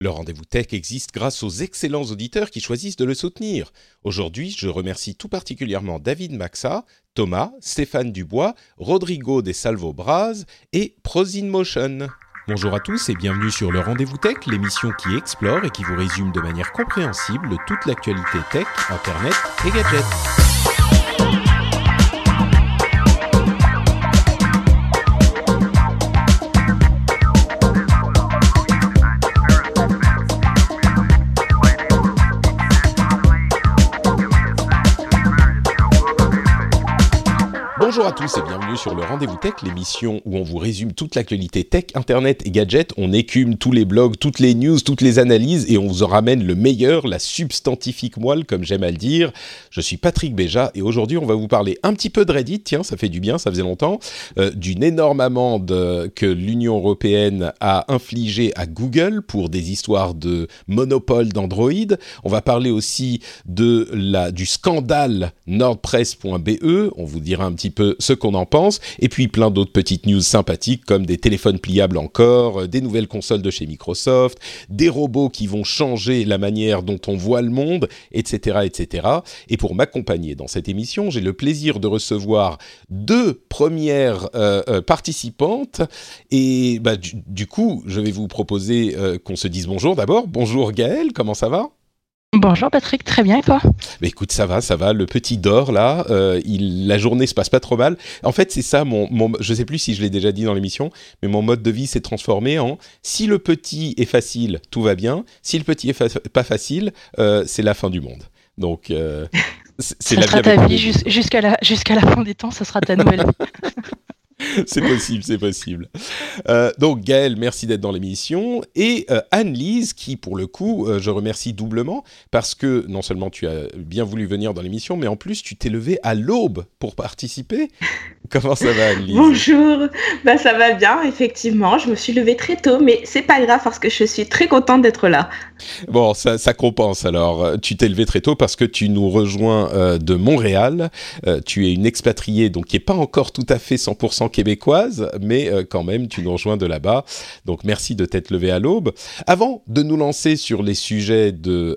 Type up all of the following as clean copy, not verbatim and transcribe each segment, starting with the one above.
Le rendez-vous tech existe grâce aux excellents auditeurs qui choisissent de le soutenir. Aujourd'hui, je remercie tout particulièrement David Maxa, Thomas, Stéphane Dubois, Rodrigo des Salvo Braz et Prozin Motion. Bonjour à tous et bienvenue sur le Rendez-vous Tech, l'émission qui explore et qui vous résume de manière compréhensible toute l'actualité tech, internet et gadgets. Bonjour à tous et bienvenue sur le Rendez-vous Tech, l'émission où on vous résume toute l'actualité tech, internet et gadgets. On écume tous les blogs, toutes les news, toutes les analyses et on vous en ramène le meilleur, la substantifique moelle comme j'aime à le dire. Je suis Patrick Béja et aujourd'hui on va vous parler un petit peu de Reddit, tiens ça fait du bien, ça faisait longtemps, d'une énorme amende que l'Union Européenne a infligée à Google pour des histoires de monopole d'Android. On va parler aussi du scandale nordpress.be, on vous dira un petit peu ce qu'on en pense, et puis plein d'autres petites news sympathiques comme des téléphones pliables encore, des nouvelles consoles de chez Microsoft, des robots qui vont changer la manière dont on voit le monde, etc., etc. Et pour m'accompagner dans cette émission, j'ai le plaisir de recevoir deux premières participantes, et du coup, je vais vous proposer qu'on se dise bonjour d'abord. Bonjour Gaëlle, comment ça va ? Bonjour Patrick, très bien et toi ? Mais écoute, ça va, le petit dort là, la journée se passe pas trop mal. En fait, c'est ça, je sais plus si je l'ai déjà dit dans l'émission, mais mon mode de vie s'est transformé en si le petit est facile, tout va bien, si le petit est pas facile, c'est la fin du monde. Donc, c'est ça la sera vie avec ta vie jusqu'à la fin des temps, ça sera ta nouvelle vie. C'est possible. Donc Gaëlle, merci d'être dans l'émission. Et Anne-Lise, qui pour le coup, je remercie doublement, parce que non seulement tu as bien voulu venir dans l'émission, mais en plus tu t'es levée à l'aube pour participer. Comment ça va Anne-Lise ? Bonjour, ça va bien, effectivement. Je me suis levée très tôt, mais c'est pas grave parce que je suis très contente d'être là. Bon, ça compense alors. Tu t'es levée très tôt parce que tu nous rejoins de Montréal. Tu es une expatriée, donc qui n'est pas encore tout à fait 100% québécoise, mais quand même, tu nous rejoins de là-bas. Donc, merci de t'être levée à l'aube. Avant de nous lancer sur les sujets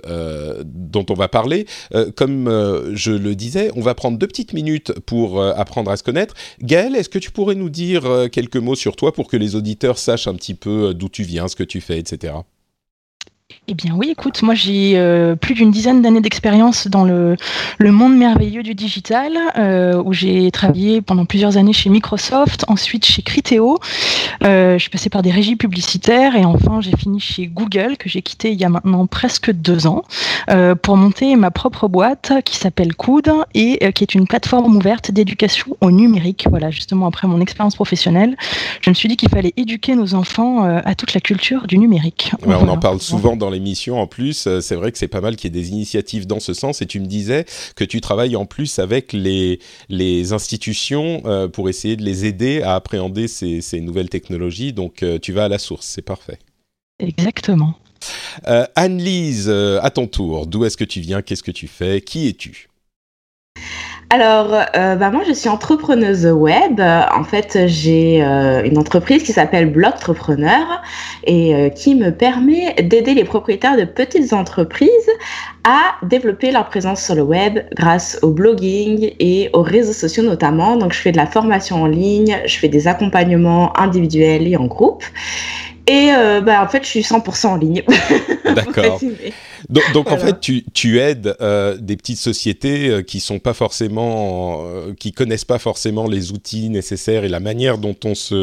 dont on va parler, comme je le disais, on va prendre 2 petites minutes pour apprendre à se connaître. Gaëlle, est-ce que tu pourrais nous dire quelques mots sur toi pour que les auditeurs sachent un petit peu d'où tu viens, ce que tu fais, etc. Eh bien oui, écoute, moi j'ai plus d'une dizaine d'années d'expérience dans le monde merveilleux du digital, où j'ai travaillé pendant plusieurs années chez Microsoft, ensuite chez Criteo, je suis passée par des régies publicitaires et enfin j'ai fini chez Google, que j'ai quitté il y a maintenant presque 2 ans, pour monter ma propre boîte qui s'appelle Coude et qui est une plateforme ouverte d'éducation au numérique. Voilà, justement après mon expérience professionnelle, je me suis dit qu'il fallait éduquer nos enfants à toute la culture du numérique. Ouais, on en parle souvent dans l'émission en plus, c'est vrai que c'est pas mal qu'il y ait des initiatives dans ce sens et tu me disais que tu travailles en plus avec les institutions pour essayer de les aider à appréhender ces nouvelles technologies, donc tu vas à la source, c'est parfait. Exactement. Anne-Lise, à ton tour, d'où est-ce que tu viens, qu'est-ce que tu fais, qui es-tu ? Alors, moi, je suis entrepreneuse web. En fait, j'ai une entreprise qui s'appelle Blogtrepreneur et qui me permet d'aider les propriétaires de petites entreprises à développer leur présence sur le web grâce au blogging et aux réseaux sociaux notamment. Donc, je fais de la formation en ligne, je fais des accompagnements individuels et en groupe. Et en fait, je suis 100% en ligne. D'accord. Donc voilà. en fait, tu aides des petites sociétés qui sont pas forcément, qui connaissent pas forcément les outils nécessaires et la manière dont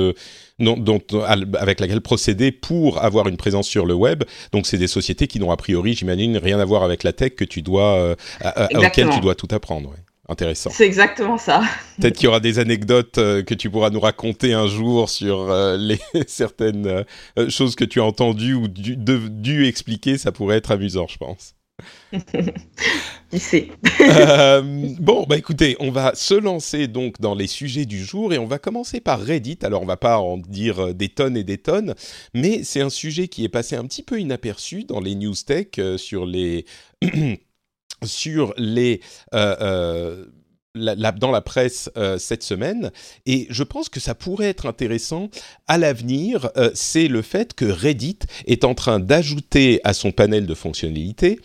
avec laquelle procéder pour avoir une présence sur le web. Donc c'est des sociétés qui n'ont a priori, j'imagine, rien à voir avec la tech que tu dois, auquel tu dois tout apprendre. Ouais. Intéressant. C'est exactement ça. Peut-être qu'il y aura des anecdotes que tu pourras nous raconter un jour sur certaines choses que tu as entendues ou dû expliquer. Ça pourrait être amusant, je pense. Qui sait. Bon, écoutez, on va se lancer donc dans les sujets du jour et on va commencer par Reddit. Alors, on va pas en dire des tonnes et des tonnes, mais c'est un sujet qui est passé un petit peu inaperçu dans les news tech sur les dans la presse cette semaine, et je pense que ça pourrait être intéressant à l'avenir. C'est le fait que Reddit est en train d'ajouter à son panel de fonctionnalités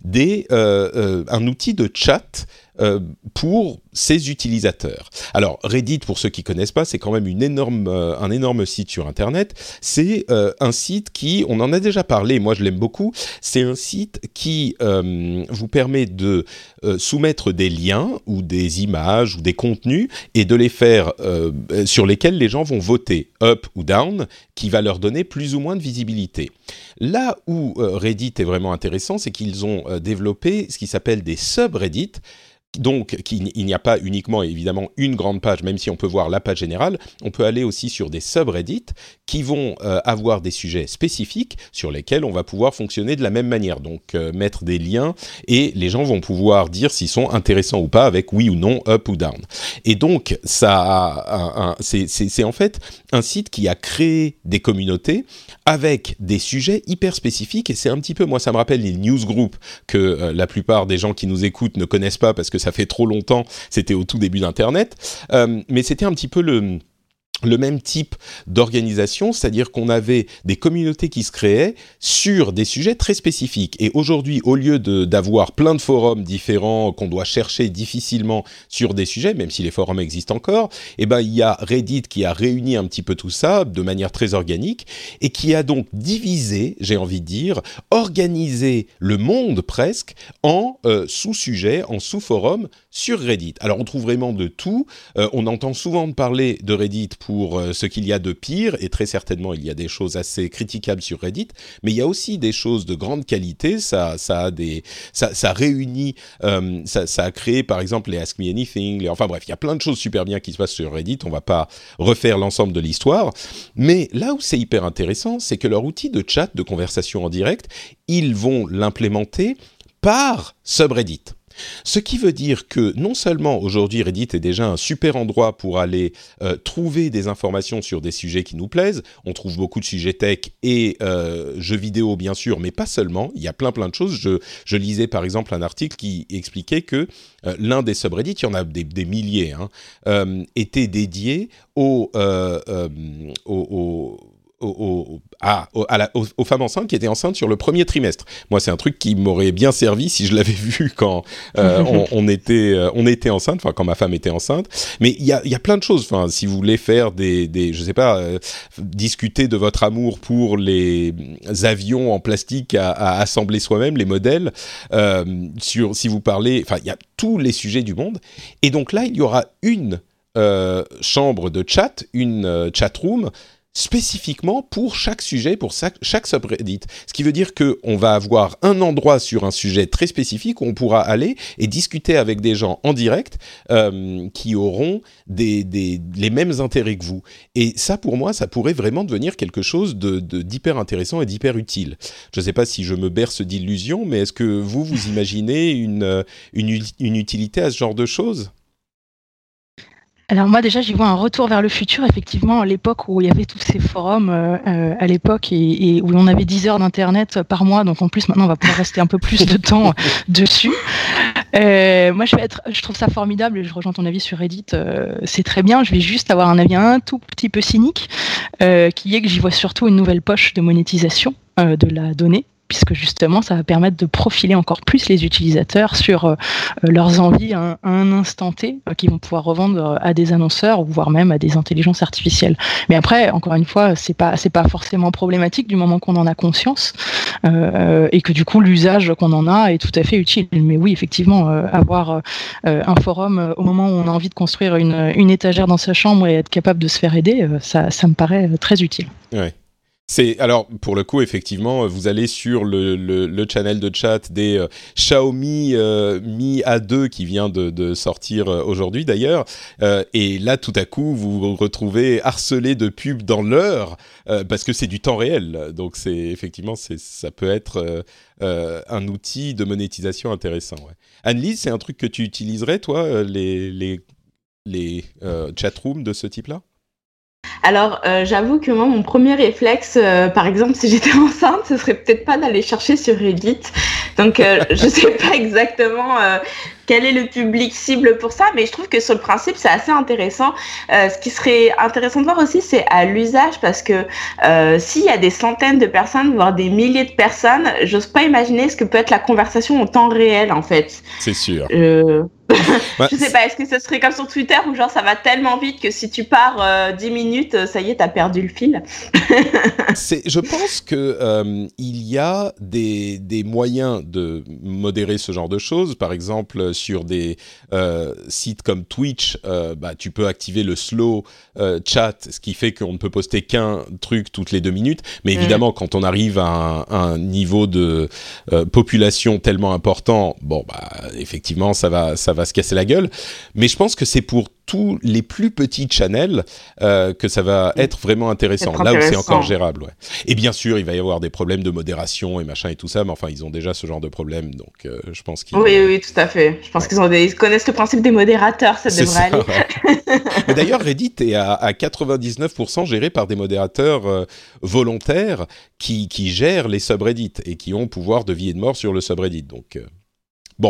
un outil de chat pour ses utilisateurs. Alors Reddit, pour ceux qui connaissent pas, c'est quand même un énorme site sur Internet. C'est un site qui, on en a déjà parlé, moi je l'aime beaucoup, c'est un site qui vous permet de soumettre des liens ou des images ou des contenus et de les faire sur lesquels les gens vont voter up ou down, qui va leur donner plus ou moins de visibilité. Là où Reddit est vraiment intéressant, c'est qu'ils ont développé ce qui s'appelle des subreddits. Donc, il n'y a pas uniquement, évidemment, une grande page, même si on peut voir la page générale, on peut aller aussi sur des subreddits qui vont avoir des sujets spécifiques sur lesquels on va pouvoir fonctionner de la même manière. Donc, mettre des liens et les gens vont pouvoir dire s'ils sont intéressants ou pas avec oui ou non, up ou down. Et donc, c'est en fait un site qui a créé des communautés avec des sujets hyper spécifiques, et c'est un petit peu, moi ça me rappelle les newsgroups que la plupart des gens qui nous écoutent ne connaissent pas parce que ça fait trop longtemps, c'était au tout début d'Internet, mais c'était un petit peu le même type d'organisation, c'est-à-dire qu'on avait des communautés qui se créaient sur des sujets très spécifiques. Et aujourd'hui, au lieu d'avoir plein de forums différents qu'on doit chercher difficilement sur des sujets, même si les forums existent encore, eh ben, il y a Reddit qui a réuni un petit peu tout ça de manière très organique et qui a donc divisé, j'ai envie de dire, organisé le monde presque en sous-sujets, en sous-forums sur Reddit. Alors, on trouve vraiment de tout. On entend souvent parler de Reddit pour ce qu'il y a de pire, et très certainement il y a des choses assez critiquables sur Reddit, mais il y a aussi des choses de grande qualité. Ça réunit, ça a créé par exemple les Ask Me Anything, enfin bref, il y a plein de choses super bien qui se passent sur Reddit, on va pas refaire l'ensemble de l'histoire, mais là où c'est hyper intéressant, c'est que leur outil de chat, de conversation en direct, ils vont l'implémenter par subreddit. Ce qui veut dire que non seulement aujourd'hui Reddit est déjà un super endroit pour aller trouver des informations sur des sujets qui nous plaisent, on trouve beaucoup de sujets tech et jeux vidéo bien sûr, mais pas seulement, il y a plein de choses. Je lisais par exemple un article qui expliquait que l'un des subreddits, il y en a des milliers, était dédié aux femmes enceintes qui étaient enceintes sur le premier trimestre. Moi, c'est un truc qui m'aurait bien servi si je l'avais vu quand on était enceinte, enfin quand ma femme était enceinte. Mais il y a plein de choses. Enfin, si vous voulez faire je sais pas, discuter de votre amour pour les avions en plastique à assembler soi-même, les modèles, si vous parlez, enfin, il y a tous les sujets du monde. Et donc là, il y aura une chambre de chat, une chat room spécifiquement pour chaque sujet, pour chaque subreddit. Ce qui veut dire qu'on va avoir un endroit sur un sujet très spécifique où on pourra aller et discuter avec des gens en direct qui auront les mêmes intérêts que vous. Et ça, pour moi, ça pourrait vraiment devenir quelque chose d'hyper intéressant et d'hyper utile. Je ne sais pas si je me berce d'illusions, mais est-ce que vous imaginez une utilité à ce genre de choses ? Alors moi déjà j'y vois un retour vers le futur, effectivement à l'époque où il y avait tous ces forums à l'époque et où on avait 10 heures d'internet par mois, donc en plus maintenant on va pouvoir rester un peu plus de temps dessus. Moi je trouve ça formidable et je rejoins ton avis sur Reddit, c'est très bien. Je vais juste avoir un avis un tout petit peu cynique qui est que j'y vois surtout une nouvelle poche de monétisation de la donnée, puisque justement ça va permettre de profiler encore plus les utilisateurs sur leurs envies à un instant T qu'ils vont pouvoir revendre à des annonceurs ou voire même à des intelligences artificielles. Mais après, encore une fois, c'est pas forcément problématique du moment qu'on en a conscience et que du coup l'usage qu'on en a est tout à fait utile. Mais oui, effectivement, avoir un forum au moment où on a envie de construire une étagère dans sa chambre et être capable de se faire aider, ça me paraît très utile. Ouais. Alors, pour le coup, effectivement, vous allez sur le channel de chat des Xiaomi Mi A2 qui vient de sortir aujourd'hui d'ailleurs, et là, tout à coup, vous vous retrouvez harcelé de pubs dans l'heure, parce que c'est du temps réel. Donc, ça peut être un outil de monétisation intéressant. Ouais. Anne-Lise, c'est un truc que tu utiliserais, toi, les chatrooms de ce type-là ? Alors, j'avoue que moi, mon premier réflexe, par exemple, si j'étais enceinte, ce serait peut-être pas d'aller chercher sur Reddit. Donc, je sais pas exactement quel est le public cible pour ça, mais je trouve que sur le principe, c'est assez intéressant. Ce qui serait intéressant de voir aussi, c'est à l'usage, parce que s'il y a des centaines de personnes, voire des milliers de personnes, j'ose pas imaginer ce que peut être la conversation en temps réel, en fait. C'est sûr. Je sais pas, est-ce que ce serait comme sur Twitter où genre ça va tellement vite que si tu pars 10 minutes, ça y est, t'as perdu le fil. Je pense que il y a des moyens de modérer ce genre de choses. Par exemple, sur des sites comme Twitch, tu peux activer le slow chat, ce qui fait qu'on ne peut poster qu'un truc toutes les 2 minutes. Mais évidemment, quand on arrive à un niveau de population tellement important, effectivement, ça va se casser la gueule. Mais je pense que c'est pour tous les plus petits channels que ça va être vraiment intéressant. Là où c'est encore gérable, ouais. Et bien sûr, il va y avoir des problèmes de modération et machin et tout ça, mais enfin, ils ont déjà ce genre de problème, donc je pense qu'ils... Oui, tout à fait. Je pense qu'ils ils connaissent le principe des modérateurs, ça devrait aller. Ouais. Mais d'ailleurs, Reddit est à 99% géré par des modérateurs volontaires qui gèrent les subreddits et qui ont pouvoir de vie et de mort sur le subreddit, donc... Bon,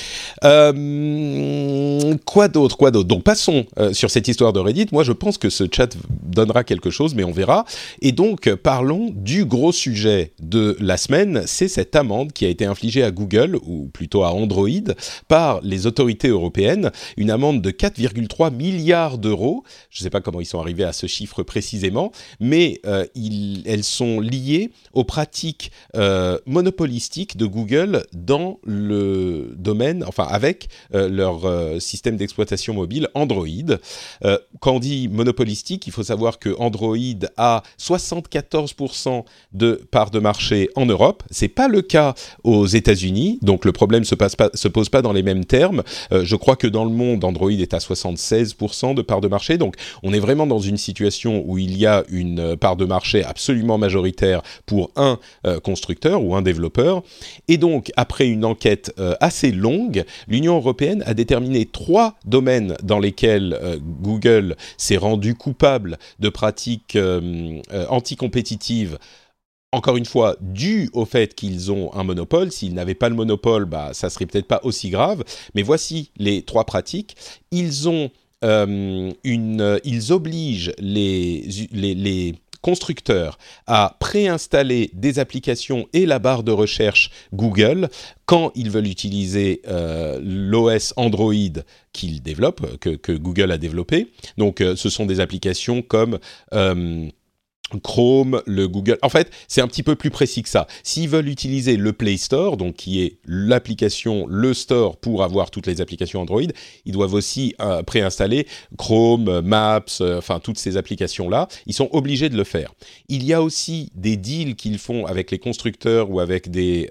quoi d'autre ? Donc passons sur cette histoire de Reddit. Moi, je pense que ce chat donnera quelque chose, mais on verra. Et donc, parlons du gros sujet de la semaine. C'est cette amende qui a été infligée à Google, ou plutôt à Android, par les autorités européennes. Une amende de 4,3 milliards d'euros. Je ne sais pas comment ils sont arrivés à ce chiffre précisément, mais elles sont liées aux pratiques monopolistiques de Google dans le domaine, enfin avec leur système d'exploitation mobile Android. Quand on dit monopolistique, il faut savoir que Android a 74% de part de marché en Europe. C'est pas le cas aux États-Unis, donc le problème se pose pas dans les mêmes termes. Je crois que dans le monde, Android est à 76% de part de marché, donc on est vraiment dans une situation où il y a une part de marché absolument majoritaire pour un constructeur ou un développeur. Et donc, après une enquête assez longue, l'Union européenne a déterminé 3 domaines dans lesquels Google s'est rendu coupable de pratiques anticompétitives. Encore une fois, dû au fait qu'ils ont un monopole. S'ils n'avaient pas le monopole, ça serait peut-être pas aussi grave. Mais voici les 3 pratiques. Ils obligent les constructeurs à préinstaller des applications et la barre de recherche Google quand ils veulent utiliser l'OS Android qu'ils développent, que Google a développé. Donc, ce sont des applications comme... Chrome, le Google... En fait, c'est un petit peu plus précis que ça. S'ils veulent utiliser le Play Store, donc qui est l'application, le store pour avoir toutes les applications Android, ils doivent aussi préinstaller Chrome, Maps, toutes ces applications-là. Ils sont obligés de le faire. Il y a aussi des deals qu'ils font avec les constructeurs ou avec des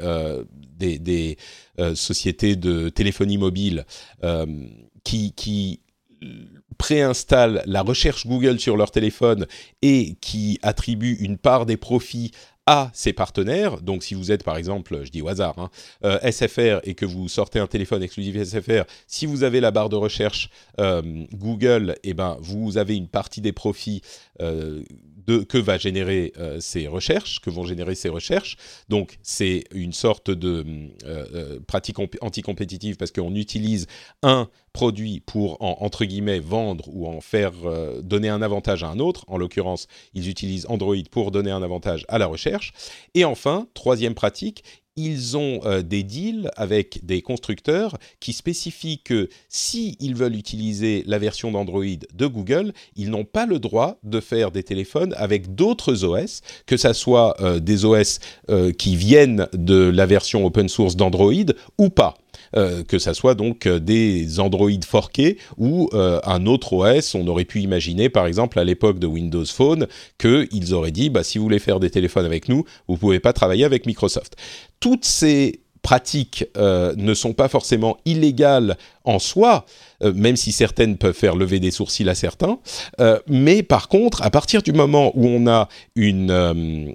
sociétés de téléphonie mobile qui préinstallent la recherche Google sur leur téléphone et qui attribuent une part des profits à ses partenaires. Donc, si vous êtes, par exemple, je dis au hasard, SFR et que vous sortez un téléphone exclusif SFR, si vous avez la barre de recherche Google, vous avez une partie des profits que vont générer ces recherches. Donc, c'est une sorte de pratique anticompétitive parce qu'on utilise un produit pour, entre guillemets, vendre ou en faire donner un avantage à un autre. En l'occurrence, ils utilisent Android pour donner un avantage à la recherche. Et enfin, 3e pratique, ils ont des deals avec des constructeurs qui spécifient que s'ils veulent utiliser la version d'Android de Google, ils n'ont pas le droit de faire des téléphones avec d'autres OS, que ça soit des OS qui viennent de la version open source d'Android ou pas. Que ça soit donc des Android forkés ou un autre OS. On aurait pu imaginer, par exemple, à l'époque de Windows Phone, qu'ils auraient dit si vous voulez faire des téléphones avec nous, vous ne pouvez pas travailler avec Microsoft. Toutes ces pratiques ne sont pas forcément illégales en soi, même si certaines peuvent faire lever des sourcils à certains. Mais par contre, à partir du moment où on a une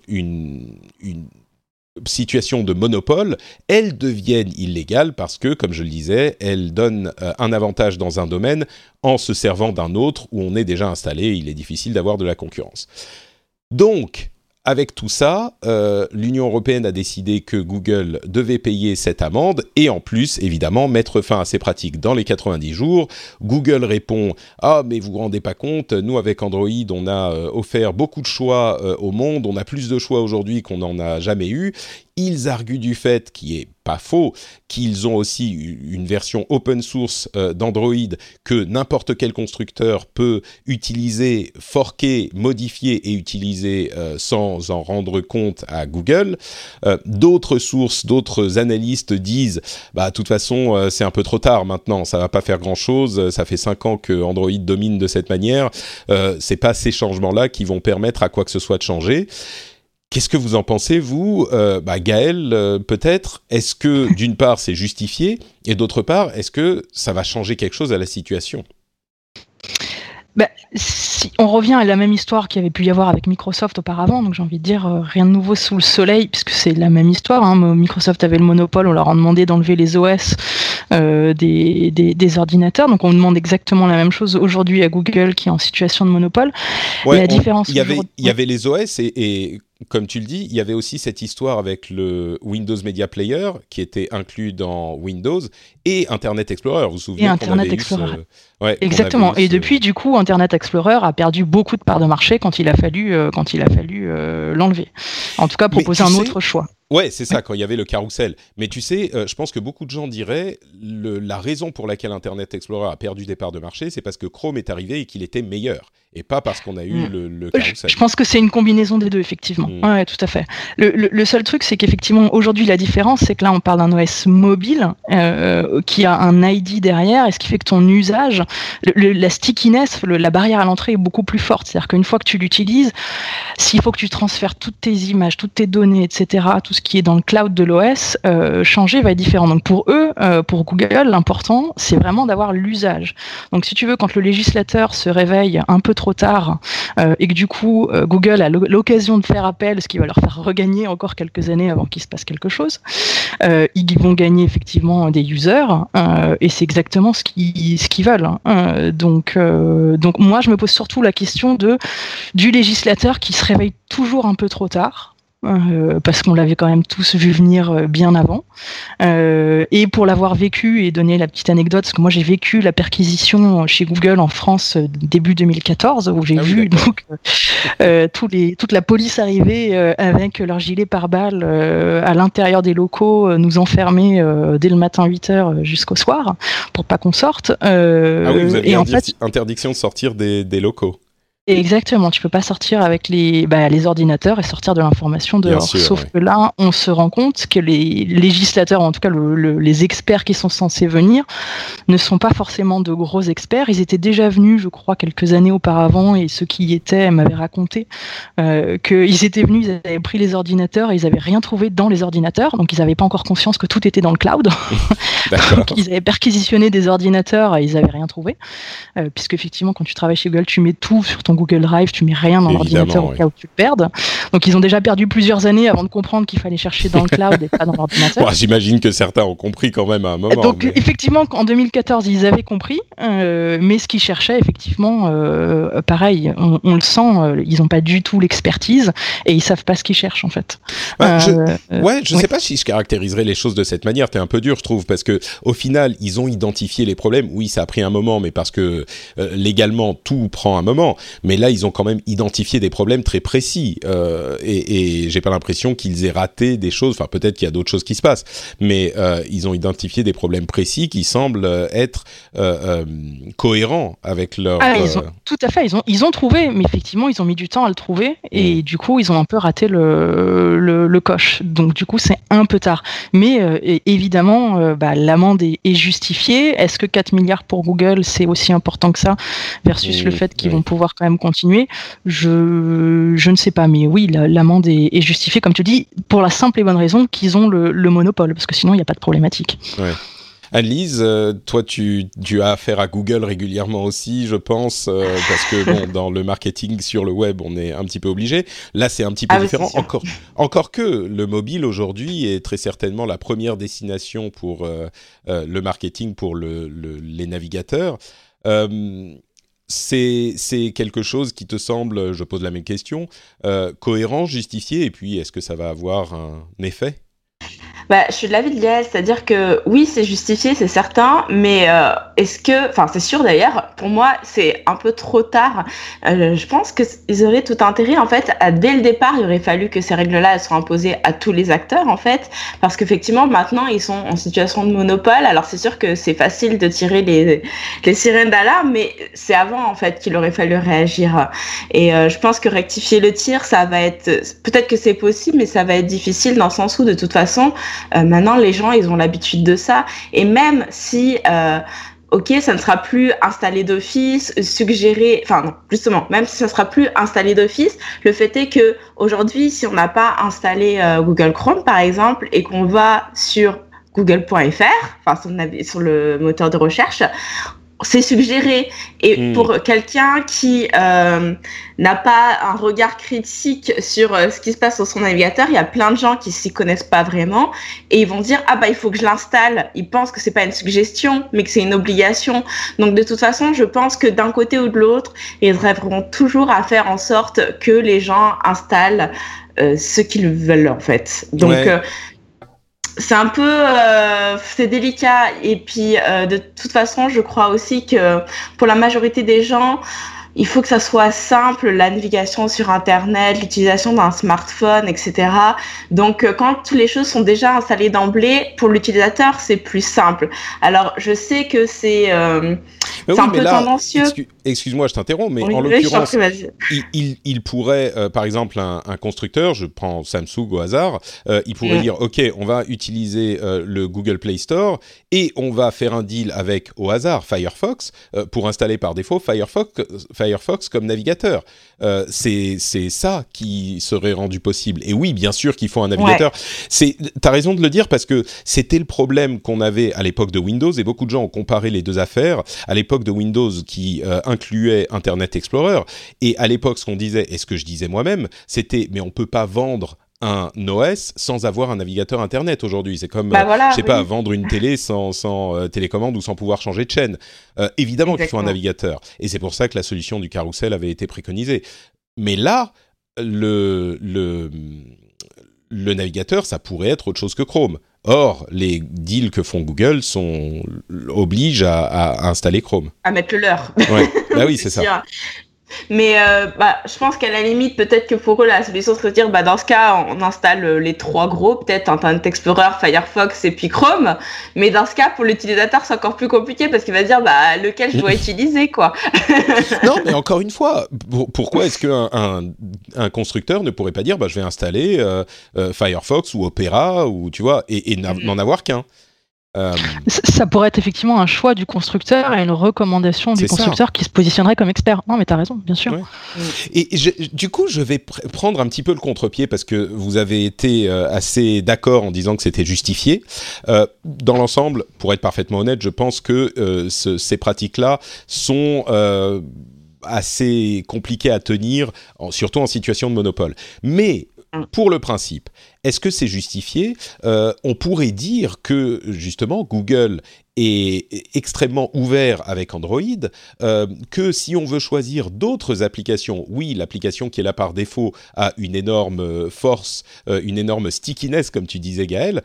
situation de monopole, elles deviennent illégales parce que, comme je le disais, elles donnent un avantage dans un domaine en se servant d'un autre où on est déjà installé et il est difficile d'avoir de la concurrence. Donc, avec tout ça, l'Union européenne a décidé que Google devait payer cette amende et en plus, évidemment, mettre fin à ces pratiques dans les 90 jours. Google répond « Ah, mais vous vous rendez pas compte, nous, avec Android, on a offert beaucoup de choix au monde, on a plus de choix aujourd'hui qu'on n'en a jamais eu. » Ils arguent du fait, qui est pas faux, qu'ils ont aussi une version open source d'Android que n'importe quel constructeur peut utiliser, forquer, modifier et utiliser sans en rendre compte à Google. D'autres sources, d'autres analystes disent de toute façon, c'est un peu trop tard maintenant, ça va pas faire grand-chose, ça fait 5 ans que Android domine de cette manière, c'est pas ces changements-là qui vont permettre à quoi que ce soit de changer. Qu'est-ce que vous en pensez, vous Gaël, peut-être, est-ce que, d'une part, c'est justifié, et d'autre part, est-ce que ça va changer quelque chose à la situation ? Si on revient à la même histoire qu'il y avait pu y avoir avec Microsoft auparavant, donc j'ai envie de dire rien de nouveau sous le soleil, puisque c'est la même histoire. Microsoft avait le monopole, on leur a demandé d'enlever les OS des ordinateurs, donc on demande exactement la même chose aujourd'hui à Google qui est en situation de monopole. Ouais, la différence, il y avait les OS et comme tu le dis, il y avait aussi cette histoire avec le Windows Media Player qui était inclus dans Windows et Internet Explorer. Vous vous souvenez et Internet Explorer. Ouais, exactement. Et depuis, du coup, Internet Explorer a perdu beaucoup de parts de marché quand il a fallu l'enlever. En tout cas, proposer un autre choix. Ouais, c'est ça, quand il y avait le carrousel. Mais tu sais, je pense que beaucoup de gens diraient la raison pour laquelle Internet Explorer a perdu des parts de marché, c'est parce que Chrome est arrivé et qu'il était meilleur. Et pas parce qu'on a eu le carrousel. Je pense que c'est une combinaison des deux, effectivement. Ouais, tout à fait. Le seul truc, c'est qu'effectivement, aujourd'hui, la différence, c'est que là, on parle d'un OS mobile qui a un ID derrière, et ce qui fait que ton usage, la stickiness, la barrière à l'entrée est beaucoup plus forte. C'est-à-dire qu'une fois que tu l'utilises, s'il faut que tu transfères toutes tes images, toutes tes données, etc., tout ce qui est dans le cloud de l'OS, changer va être différent. Donc pour eux, pour Google, l'important, c'est vraiment d'avoir l'usage. Donc si tu veux, quand le législateur se réveille un peu trop tard et que du coup, Google a l'occasion de faire appel, ce qui va leur faire regagner encore quelques années avant qu'il se passe quelque chose, ils vont gagner effectivement des users et c'est exactement ce qu'ils veulent. Donc moi, je me pose surtout la question du législateur qui se réveille toujours un peu trop tard. Parce qu'on l'avait quand même tous vu venir bien avant. Et pour l'avoir vécu et donner la petite anecdote, parce que moi j'ai vécu la perquisition chez Google en France début 2014, où j'ai vu donc, toute la police arriver avec leur gilet pare-balles à l'intérieur des locaux, nous enfermer dès le matin 8h jusqu'au soir, pour pas qu'on sorte. Vous avez interdiction de sortir des locaux. Exactement, tu peux pas sortir avec les ordinateurs et sortir de l'information dehors. Sauf que là, on se rend compte que les législateurs, en tout cas les experts qui sont censés venir, ne sont pas forcément de gros experts. Ils étaient déjà venus, je crois, quelques années auparavant, et ceux qui y étaient m'avaient raconté qu'ils étaient venus, ils avaient pris les ordinateurs et ils avaient rien trouvé dans les ordinateurs, donc ils n'avaient pas encore conscience que tout était dans le cloud. Donc ils avaient perquisitionné des ordinateurs et ils n'avaient rien trouvé, puisque effectivement, quand tu travailles chez Google, tu mets tout sur ton Google Drive, tu mets rien dans l'ordinateur au cas où tu le perdes. Donc ils ont déjà perdu plusieurs années avant de comprendre qu'il fallait chercher dans le cloud et pas dans l'ordinateur. Bon, j'imagine que certains ont compris quand même à un moment. Donc effectivement, en 2014, ils avaient compris, mais ce qu'ils cherchaient, effectivement, pareil, on le sent, ils n'ont pas du tout l'expertise et ils savent pas ce qu'ils cherchent en fait. Je sais pas si je caractériserais les choses de cette manière. T'es un peu dur, je trouve, parce que au final, ils ont identifié les problèmes. Oui, ça a pris un moment, mais parce que légalement, tout prend un moment. Mais là, ils ont quand même identifié des problèmes très précis et j'ai pas l'impression qu'ils aient raté des choses. Enfin, peut-être qu'il y a d'autres choses qui se passent, mais ils ont identifié des problèmes précis qui semblent être cohérents avec leur. Tout à fait. Ils ont trouvé, mais effectivement, ils ont mis du temps à le trouver et du coup, ils ont un peu raté le coche. Donc, du coup, c'est un peu tard. Mais évidemment, l'amende est justifiée. Est-ce que 4 milliards pour Google, c'est aussi important que ça versus le fait qu'ils vont pouvoir quand même continuer, je ne sais pas, mais oui, l'amende est justifiée, comme tu dis, pour la simple et bonne raison qu'ils ont le monopole, parce que sinon il n'y a pas de problématique. Ouais. Anne-Lise, toi tu as affaire à Google régulièrement aussi, je pense, parce que dans le marketing sur le web, on est un petit peu obligé. Là, c'est un petit peu différent. Encore que le mobile aujourd'hui est très certainement la première destination pour le marketing pour les navigateurs. c'est quelque chose qui te semble, je pose la même question, cohérent, justifié, et puis est-ce que ça va avoir un effet ? Je suis de l'avis de Gaëlle, c'est-à-dire que oui, c'est justifié, c'est certain, mais c'est sûr d'ailleurs, pour moi, c'est un peu trop tard. Je pense qu'ils auraient tout intérêt, en fait, dès le départ, il aurait fallu que ces règles-là, elles soient imposées à tous les acteurs, en fait, parce qu'effectivement, maintenant, ils sont en situation de monopole. Alors, c'est sûr que c'est facile de tirer les sirènes d'alarme, mais c'est avant, en fait, qu'il aurait fallu réagir. Et je pense que rectifier le tir, ça va être, peut-être que c'est possible, mais ça va être difficile dans le sens où, de toute façon, maintenant, les gens, ils ont l'habitude de ça. Et même si, ça ne sera plus installé d'office, suggéré... Enfin, non, justement, même si ça ne sera plus installé d'office, le fait est que aujourd'hui, si on n'a pas installé Google Chrome, par exemple, et qu'on va sur google.fr, sur le moteur de recherche, c'est suggéré. Et pour quelqu'un qui n'a pas un regard critique sur ce qui se passe sur son navigateur, il y a plein de gens qui s'y connaissent pas vraiment et ils vont dire il faut que je l'installe. Ils pensent que c'est pas une suggestion mais que c'est une obligation. Donc de toute façon, je pense que d'un côté ou de l'autre, ils rêveront toujours à faire en sorte que les gens installent ce qu'ils veulent en fait. Donc c'est un peu c'est délicat et puis de toute façon je crois aussi que pour la majorité des gens il faut que ça soit simple, la navigation sur internet, l'utilisation d'un smartphone, etc. Donc quand toutes les choses sont déjà installées d'emblée, pour l'utilisateur c'est plus simple. Alors je sais que c'est un peu tendancieux. Excuse-moi, je t'interromps, mais en l'occurrence, il pourrait, par exemple, un constructeur, je prends Samsung au hasard, il pourrait dire, OK, on va utiliser le Google Play Store et on va faire un deal avec, au hasard, Firefox pour installer par défaut Firefox comme navigateur. C'est ça qui serait rendu possible. Et oui, bien sûr qu'il faut un navigateur. T'as raison de le dire parce que c'était le problème qu'on avait à l'époque de Windows et beaucoup de gens ont comparé les deux affaires. À l'époque de Windows qui incluait Internet Explorer et à l'époque ce qu'on disait et ce que je disais moi-même, c'était mais on peut pas vendre un OS sans avoir un navigateur internet aujourd'hui. C'est comme, vendre une télé sans télécommande ou sans pouvoir changer de chaîne. Évidemment qu'il faut un navigateur. Et c'est pour ça que la solution du carrousel avait été préconisée. Mais là, le navigateur, ça pourrait être autre chose que Chrome. Or, les deals que font Google obligent à installer Chrome. À mettre le leur. Ouais. Bah oui, c'est ça. Mais je pense qu'à la limite, peut-être que pour eux, la solution serait de dire dans ce cas, on installe les trois gros, peut-être Internet Explorer, Firefox et puis Chrome. Mais dans ce cas, pour l'utilisateur, c'est encore plus compliqué parce qu'il va dire lequel je dois utiliser, quoi. Non, mais encore une fois, pourquoi est-ce qu'un constructeur ne pourrait pas dire je vais installer Firefox ou Opera ou tu vois et n'en avoir qu'un. Ça pourrait être effectivement un choix du constructeur et une recommandation du constructeur qui se positionnerait comme expert. Non, mais t'as raison, bien sûr. Ouais. Et du coup, je vais prendre un petit peu le contre-pied parce que vous avez été assez d'accord en disant que c'était justifié. Dans l'ensemble, pour être parfaitement honnête, je pense que ces pratiques-là sont assez compliquées à tenir, surtout en situation de monopole. Mais pour le principe, est-ce que c'est justifié ? On pourrait dire que, justement, Google est extrêmement ouvert avec Android, que si on veut choisir d'autres applications, oui, l'application qui est là par défaut a une énorme force, une énorme stickiness, comme tu disais, Gaël,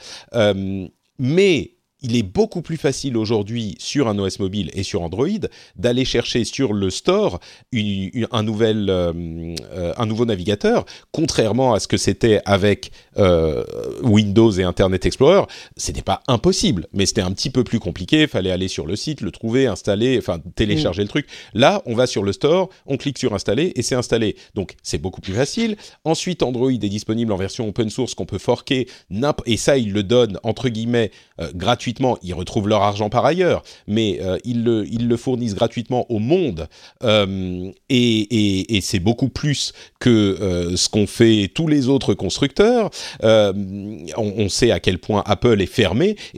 mais il est beaucoup plus facile aujourd'hui sur un OS mobile et sur Android d'aller chercher sur le store un nouveau navigateur, contrairement à ce que c'était avec Windows et Internet Explorer. C'était pas impossible, mais c'était un petit peu plus compliqué. Il fallait aller sur le site, le trouver, installer, télécharger le truc. Là, on va sur le store, on clique sur installer et c'est installé. Donc, c'est beaucoup plus facile. Ensuite, Android est disponible en version open source qu'on peut forker, et ça, ils le donnent, entre guillemets, gratuitement. Ils retrouvent leur argent par ailleurs, mais ils le fournissent gratuitement au monde et c'est beaucoup plus que ce qu'ont fait tous les autres constructeurs. On sait à quel point Apple est fermé et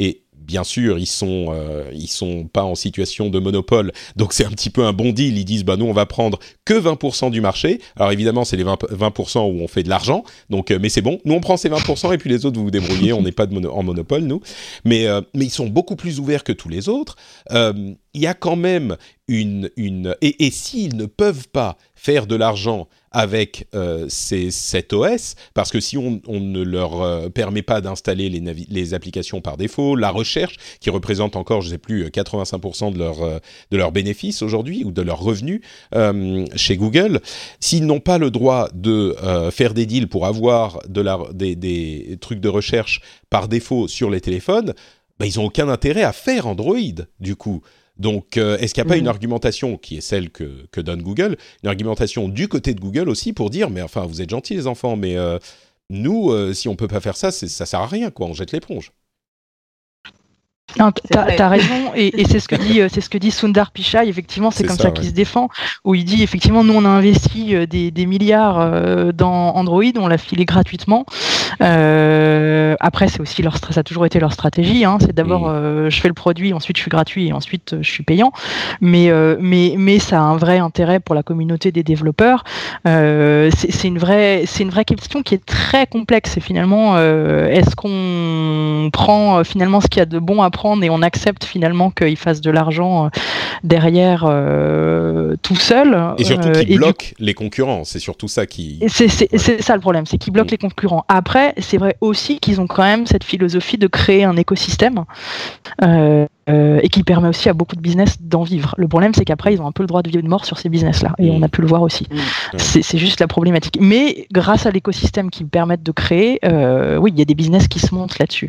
bien sûr, ils sont pas en situation de monopole, donc c'est un petit peu un bon deal. Ils disent, nous, on va prendre que 20% du marché. Alors évidemment, c'est les 20% où on fait de l'argent, donc, mais c'est bon. Nous, on prend ces 20% et puis les autres, vous vous débrouillez. On n'est pas en monopole, nous. Mais ils sont beaucoup plus ouverts que tous les autres. Il y a quand même et s'ils ne peuvent pas faire de l'argent avec cet OS, parce que si on ne leur permet pas d'installer les applications par défaut, la recherche, qui représente encore, je ne sais plus, 85% de leurs bénéfices aujourd'hui, ou de leurs revenus chez Google, s'ils n'ont pas le droit de faire des deals pour avoir des trucs de recherche par défaut sur les téléphones, ils n'ont aucun intérêt à faire Android, du coup. Donc, est-ce qu'il n'y a pas une argumentation qui est celle que donne Google, une argumentation du côté de Google aussi pour dire, mais enfin, vous êtes gentils les enfants, mais nous, si on ne peut pas faire ça, ça ne sert à rien, quoi, on jette l'éponge. Non, t'as raison, et c'est ce que dit Sundar Pichai. Effectivement, c'est comme ça qu'il se défend, où il dit effectivement, nous on a investi des milliards dans Android, on l'a filé gratuitement. Après, c'est aussi ça a toujours été leur stratégie. C'est d'abord je fais le produit, ensuite je suis gratuit, et ensuite je suis payant. Mais ça a un vrai intérêt pour la communauté des développeurs. C'est une vraie question qui est très complexe. Et finalement, est-ce qu'on prend finalement ce qu'il y a de bon à prendre et on accepte finalement qu'ils fassent de l'argent derrière tout seul. Et surtout qu'ils bloquent les concurrents, c'est surtout ça qui... C'est ça le problème, c'est qu'ils bloquent les concurrents. Après, c'est vrai aussi qu'ils ont quand même cette philosophie de créer un écosystème et qui permet aussi à beaucoup de business d'en vivre. Le problème, c'est qu'après, ils ont un peu le droit de vie ou de mort sur ces business-là, et on a pu le voir aussi. C'est juste la problématique. Mais grâce à l'écosystème qu'ils permettent de créer, oui, il y a des business qui se montent là-dessus.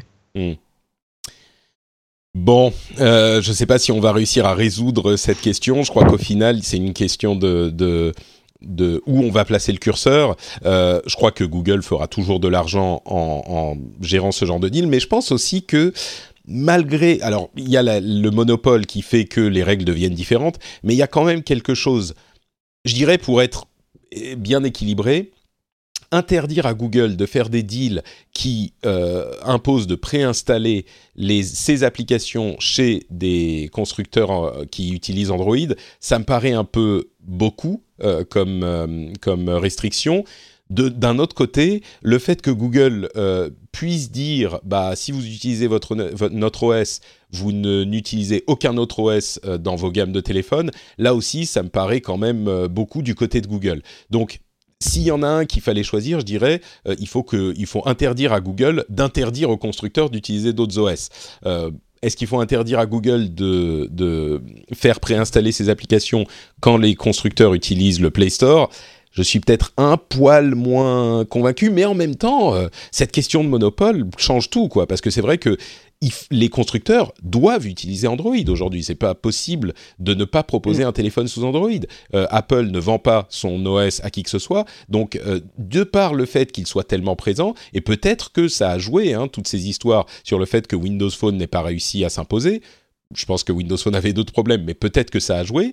Bon, je ne sais pas si on va réussir à résoudre cette question. Je crois qu'au final, c'est une question de où on va placer le curseur. Je crois que Google fera toujours de l'argent en gérant ce genre de deal, mais je pense aussi que malgré... Alors, il y a le monopole qui fait que les règles deviennent différentes, mais il y a quand même quelque chose, je dirais, pour être bien équilibré, interdire à Google de faire des deals qui imposent de préinstaller ces applications chez des constructeurs qui utilisent Android, ça me paraît un peu beaucoup comme restriction. D'un autre côté, le fait que Google puisse dire si vous utilisez notre OS, vous n'utilisez aucun autre OS dans vos gammes de téléphones, là aussi, ça me paraît quand même beaucoup du côté de Google. Donc, s'il y en a un qu'il fallait choisir, je dirais, il faut interdire à Google d'interdire aux constructeurs d'utiliser d'autres OS. Est-ce qu'il faut interdire à Google de faire préinstaller ces applications quand les constructeurs utilisent le Play Store ? Je suis peut-être un poil moins convaincu, mais en même temps, cette question de monopole change tout, quoi, parce que c'est vrai que les constructeurs doivent utiliser Android aujourd'hui. C'est pas possible de ne pas proposer un téléphone sous Android. Apple ne vend pas son OS à qui que ce soit, donc de par le fait qu'il soit tellement présent, et peut-être que ça a joué, toutes ces histoires sur le fait que Windows Phone n'ait pas réussi à s'imposer. Je pense que Windows Phone avait d'autres problèmes, mais peut-être que ça a joué.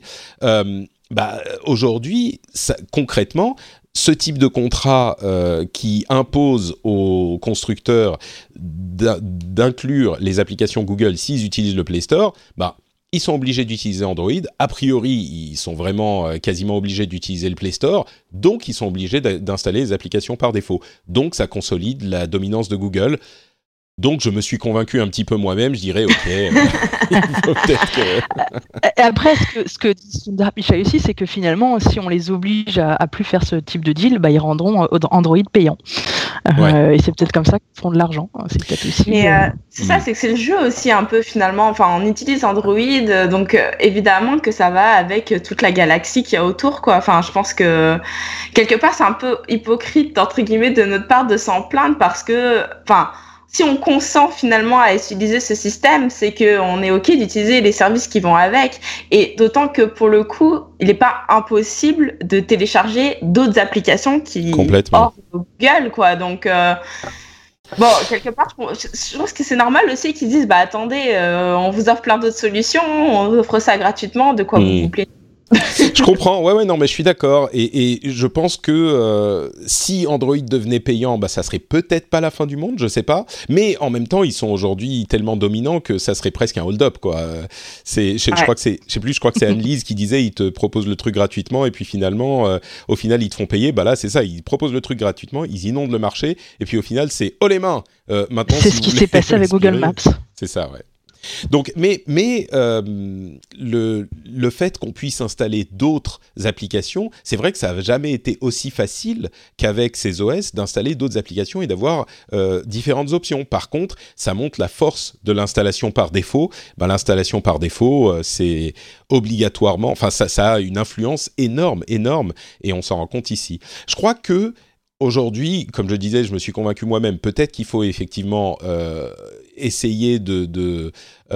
Aujourd'hui, concrètement, ce type de contrat qui impose aux constructeurs d'inclure les applications Google s'ils utilisent le Play Store, ils sont obligés d'utiliser Android. A priori, ils sont vraiment quasiment obligés d'utiliser le Play Store, donc ils sont obligés d'installer les applications par défaut. Donc ça consolide la dominance de Google. Donc, je me suis convaincu un petit peu moi-même, je dirais, OK, il faut peut-être que... Après, ce que dit Sundar Pichai aussi, c'est que finalement, si on les oblige à plus faire ce type de deal, ils rendront Android payant. Et c'est peut-être comme ça qu'ils font de l'argent. C'est peut-être aussi... Mais c'est ça, c'est que c'est le jeu aussi un peu finalement. Enfin, on utilise Android, donc évidemment que ça va avec toute la galaxie qu'il y a autour, quoi. Enfin, je pense que quelque part, c'est un peu hypocrite, entre guillemets, de notre part de s'en plaindre parce que... Si on consent finalement à utiliser ce système, c'est qu'on est OK d'utiliser les services qui vont avec. Et d'autant que pour le coup, il n'est pas impossible de télécharger d'autres applications qui hors Google, quoi. Donc, quelque part, je pense que c'est normal aussi qu'ils disent, attendez, on vous offre plein d'autres solutions, on vous offre ça gratuitement, de quoi vous vous plaignez. Je comprends, ouais, non, mais je suis d'accord. Et je pense que si Android devenait payant, bah, ça serait peut-être pas la fin du monde, je sais pas. Mais en même temps, ils sont aujourd'hui tellement dominants que ça serait presque un hold-up, quoi. Je crois que je crois que c'est Anne-Lise qui disait, ils te proposent le truc gratuitement et puis finalement, au final, ils te font payer. Bah là, c'est ça, ils proposent le truc gratuitement, ils inondent le marché et puis au final, c'est oh les mains. Maintenant, c'est ce qui s'est passé avec Google Maps. C'est ça, ouais. Donc, mais le fait qu'on puisse installer d'autres applications, c'est vrai que ça n'a jamais été aussi facile qu'avec ces OS d'installer d'autres applications et d'avoir différentes options. Par contre, ça montre la force de l'installation par défaut. Ben, l'installation par défaut, c'est obligatoirement, enfin ça a une influence énorme, et on s'en rend compte ici. Je crois que aujourd'hui, comme je disais, je me suis convaincu moi-même, peut-être qu'il faut effectivement essayer de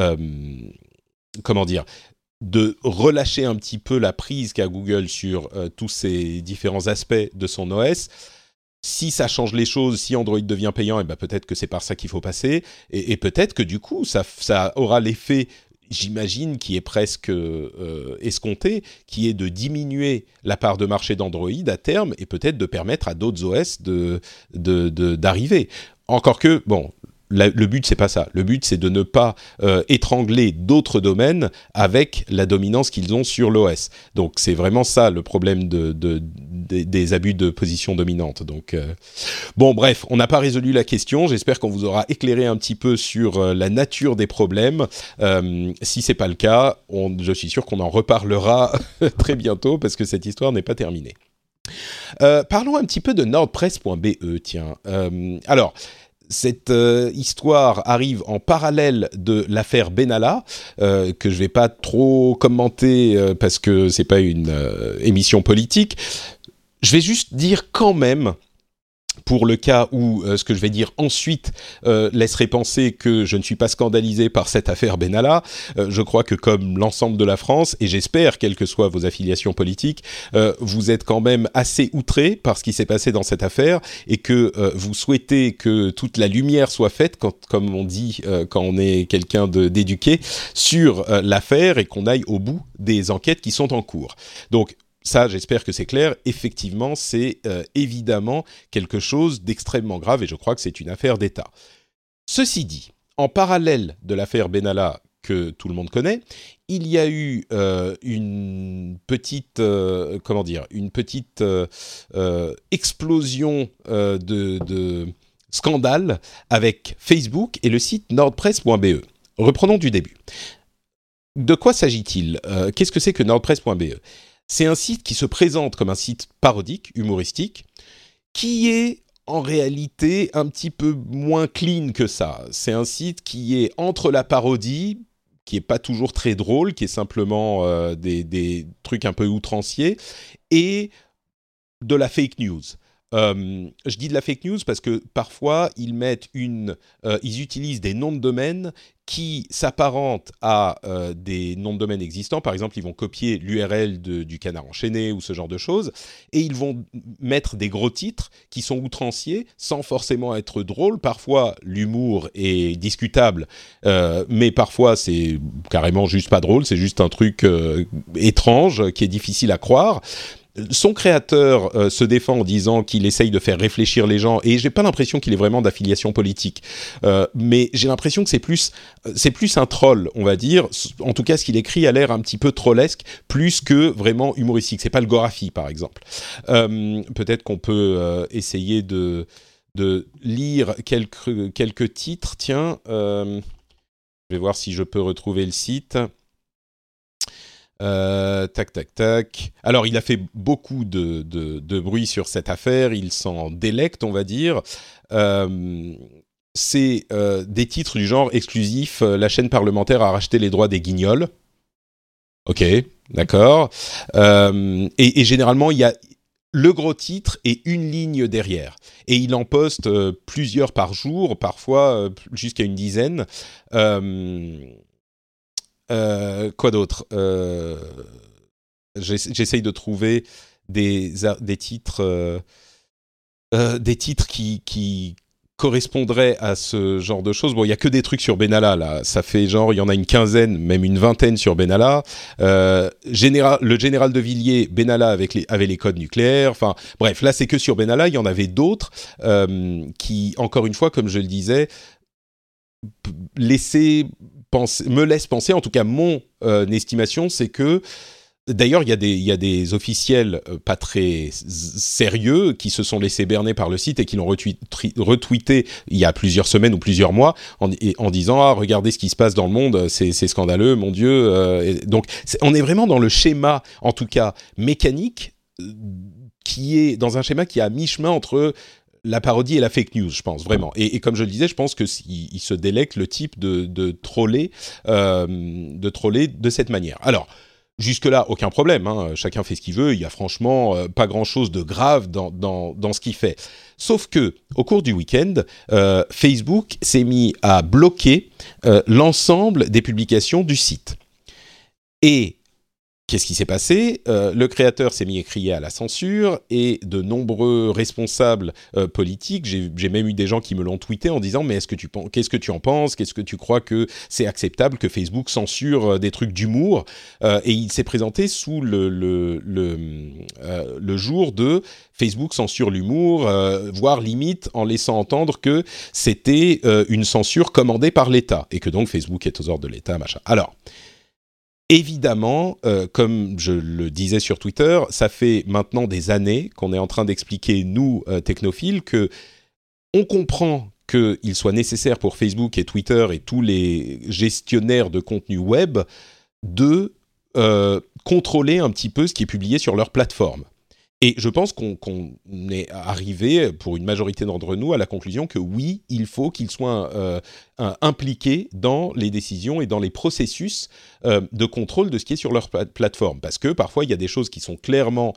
relâcher un petit peu la prise qu'a Google sur tous ces différents aspects de son OS. Si ça change les choses, si Android devient payant, et ben peut-être que c'est par ça qu'il faut passer, et peut-être que du coup, ça aura l'effet, j'imagine, qui est presque escompté, qui est de diminuer la part de marché d'Android à terme, et peut-être de permettre à d'autres OS d'arriver. Encore que, bon, le but, c'est pas ça. Le but, c'est de ne pas étrangler d'autres domaines avec la dominance qu'ils ont sur l'OS. Donc, c'est vraiment ça le problème des abus de position dominante. Donc, bon, bref, on n'a pas résolu la question. J'espère qu'on vous aura éclairé un petit peu sur la nature des problèmes. Si c'est pas le cas, je suis sûr qu'on en reparlera très bientôt parce que cette histoire n'est pas terminée. Parlons un petit peu de nordpress.be, tiens. Alors, cette histoire arrive en parallèle de l'affaire Benalla, que je ne vais pas trop commenter parce que ce n'est pas une émission politique. Je vais juste dire quand même, pour le cas où ce que je vais dire ensuite laisserait penser que je ne suis pas scandalisé par cette affaire Benalla, je crois que comme l'ensemble de la France, et j'espère, quelles que soient vos affiliations politiques, vous êtes quand même assez outrés par ce qui s'est passé dans cette affaire et que vous souhaitez que toute la lumière soit faite, comme on dit quand on est quelqu'un d'éduqué, sur l'affaire et qu'on aille au bout des enquêtes qui sont en cours. Donc, ça, j'espère que c'est clair. Effectivement, c'est évidemment quelque chose d'extrêmement grave et je crois que c'est une affaire d'État. Ceci dit, en parallèle de l'affaire Benalla que tout le monde connaît, il y a eu une petite explosion de scandale avec Facebook et le site nordpress.be. Reprenons du début. De quoi s'agit-il ? Qu'est-ce que c'est que nordpress.be ? C'est un site qui se présente comme un site parodique, humoristique, qui est en réalité un petit peu moins clean que ça. C'est un site qui est entre la parodie, qui est pas toujours très drôle, qui est simplement des trucs un peu outranciers, et de la fake news. Je dis de la fake news parce que parfois ils utilisent des noms de domaine qui s'apparentent à des noms de domaine existants. Par exemple, ils vont copier l'URL du Canard enchaîné ou ce genre de choses, et ils vont mettre des gros titres qui sont outranciers sans forcément être drôles. Parfois, l'humour est discutable, mais parfois c'est carrément juste pas drôle. C'est juste un truc étrange qui est difficile à croire. Son créateur se défend en disant qu'il essaye de faire réfléchir les gens, et j'ai pas l'impression qu'il ait vraiment d'affiliation politique, mais j'ai l'impression que c'est plus un troll, on va dire. En tout cas, ce qu'il écrit a l'air un petit peu trollesque, plus que vraiment humoristique. C'est pas le Gorafi, par exemple. Peut-être qu'on peut essayer de lire quelques titres. Tiens, je vais voir si je peux retrouver le site. Tac. Alors, il a fait beaucoup de bruit sur cette affaire. Il s'en délecte, on va dire. C'est des titres du genre exclusif. La chaîne parlementaire a racheté les droits des Guignols. Ok, d'accord. Et généralement, il y a le gros titre et une ligne derrière. Et il en poste plusieurs par jour, parfois jusqu'à une dizaine. Quoi d'autre ? J'essaye de trouver des titres qui correspondrait à ce genre de choses. Bon, il y a que des trucs sur Benalla là. Ça fait genre, il y en a une quinzaine, même une vingtaine sur Benalla. Le général de Villiers, Benalla avait les codes nucléaires. Enfin, bref, là c'est que sur Benalla. Il y en avait d'autres qui, encore une fois, comme je le disais, me laissent penser. En tout cas, mon estimation, c'est que d'ailleurs, il y a des officiels pas très sérieux qui se sont laissés berner par le site et qui l'ont retweeté il y a plusieurs semaines ou plusieurs mois en disant « Ah, regardez ce qui se passe dans le monde, c'est scandaleux, mon Dieu ». Donc, on est vraiment dans le schéma, en tout cas mécanique, qui est dans un schéma qui est à mi-chemin entre la parodie et la fake news, je pense, vraiment. Et comme je le disais, je pense qu'il se délecte le type de troller de cette manière. Alors, jusque-là, aucun problème, hein. Chacun fait ce qu'il veut. Il y a franchement pas grand-chose de grave dans ce qu'il fait. Sauf que, au cours du week-end, Facebook s'est mis à bloquer l'ensemble des publications du site. Et qu'est-ce qui s'est passé ? Le créateur s'est mis à crier à la censure et de nombreux responsables politiques, j'ai même eu des gens qui me l'ont tweeté en disant « Mais qu'est-ce que tu en penses ? Qu'est-ce que tu crois que c'est acceptable que Facebook censure des trucs d'humour ?» Et il s'est présenté sous le jour de Facebook censure l'humour, voire limite en laissant entendre que c'était une censure commandée par l'État et que donc Facebook est aux ordres de l'État, machin. Alors, évidemment, comme je le disais sur Twitter, ça fait maintenant des années qu'on est en train d'expliquer, nous, technophiles, que on comprend qu'il soit nécessaire pour Facebook et Twitter et tous les gestionnaires de contenu web de contrôler un petit peu ce qui est publié sur leur plateforme. Et je pense qu'on est arrivé, pour une majorité d'entre nous, à la conclusion que oui, il faut qu'ils soient impliqués dans les décisions et dans les processus de contrôle de ce qui est sur leur plateforme. Parce que parfois, il y a des choses qui sont clairement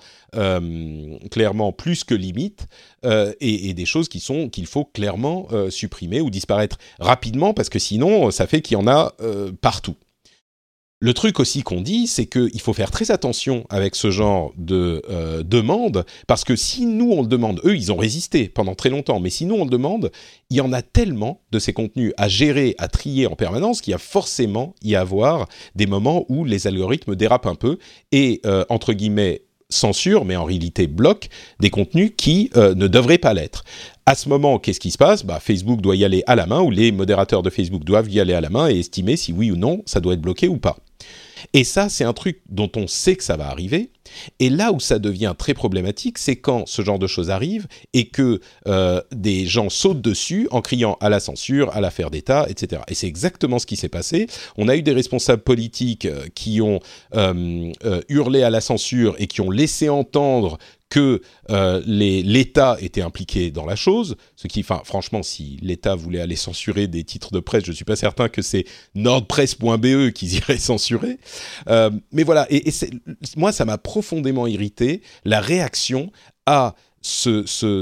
plus que limites et des choses qu'il faut clairement supprimer ou disparaître rapidement parce que sinon, ça fait qu'il y en a partout. Le truc aussi qu'on dit, c'est qu'il faut faire très attention avec ce genre de demande, parce que si nous on le demande, eux ils ont résisté pendant très longtemps, mais si nous on le demande, il y en a tellement de ces contenus à gérer, à trier en permanence, qu'il y a forcément y avoir des moments où les algorithmes dérapent un peu et, entre guillemets, censure, mais en réalité bloque des contenus qui ne devraient pas l'être. À ce moment, qu'est-ce qui se passe ? Facebook doit y aller à la main, ou les modérateurs de Facebook doivent y aller à la main et estimer si oui ou non ça doit être bloqué ou pas. Et ça, c'est un truc dont on sait que ça va arriver. Et là où ça devient très problématique, c'est quand ce genre de choses arrive et que des gens sautent dessus en criant à la censure, à l'affaire d'État, etc. Et c'est exactement ce qui s'est passé. On a eu des responsables politiques qui ont hurlé à la censure et qui ont laissé entendre que l'État était impliqué dans la chose, franchement, si l'État voulait aller censurer des titres de presse, je ne suis pas certain que c'est nordpresse.be qu'ils iraient censurer. Mais voilà, et moi, ça m'a profondément irrité, la réaction à ce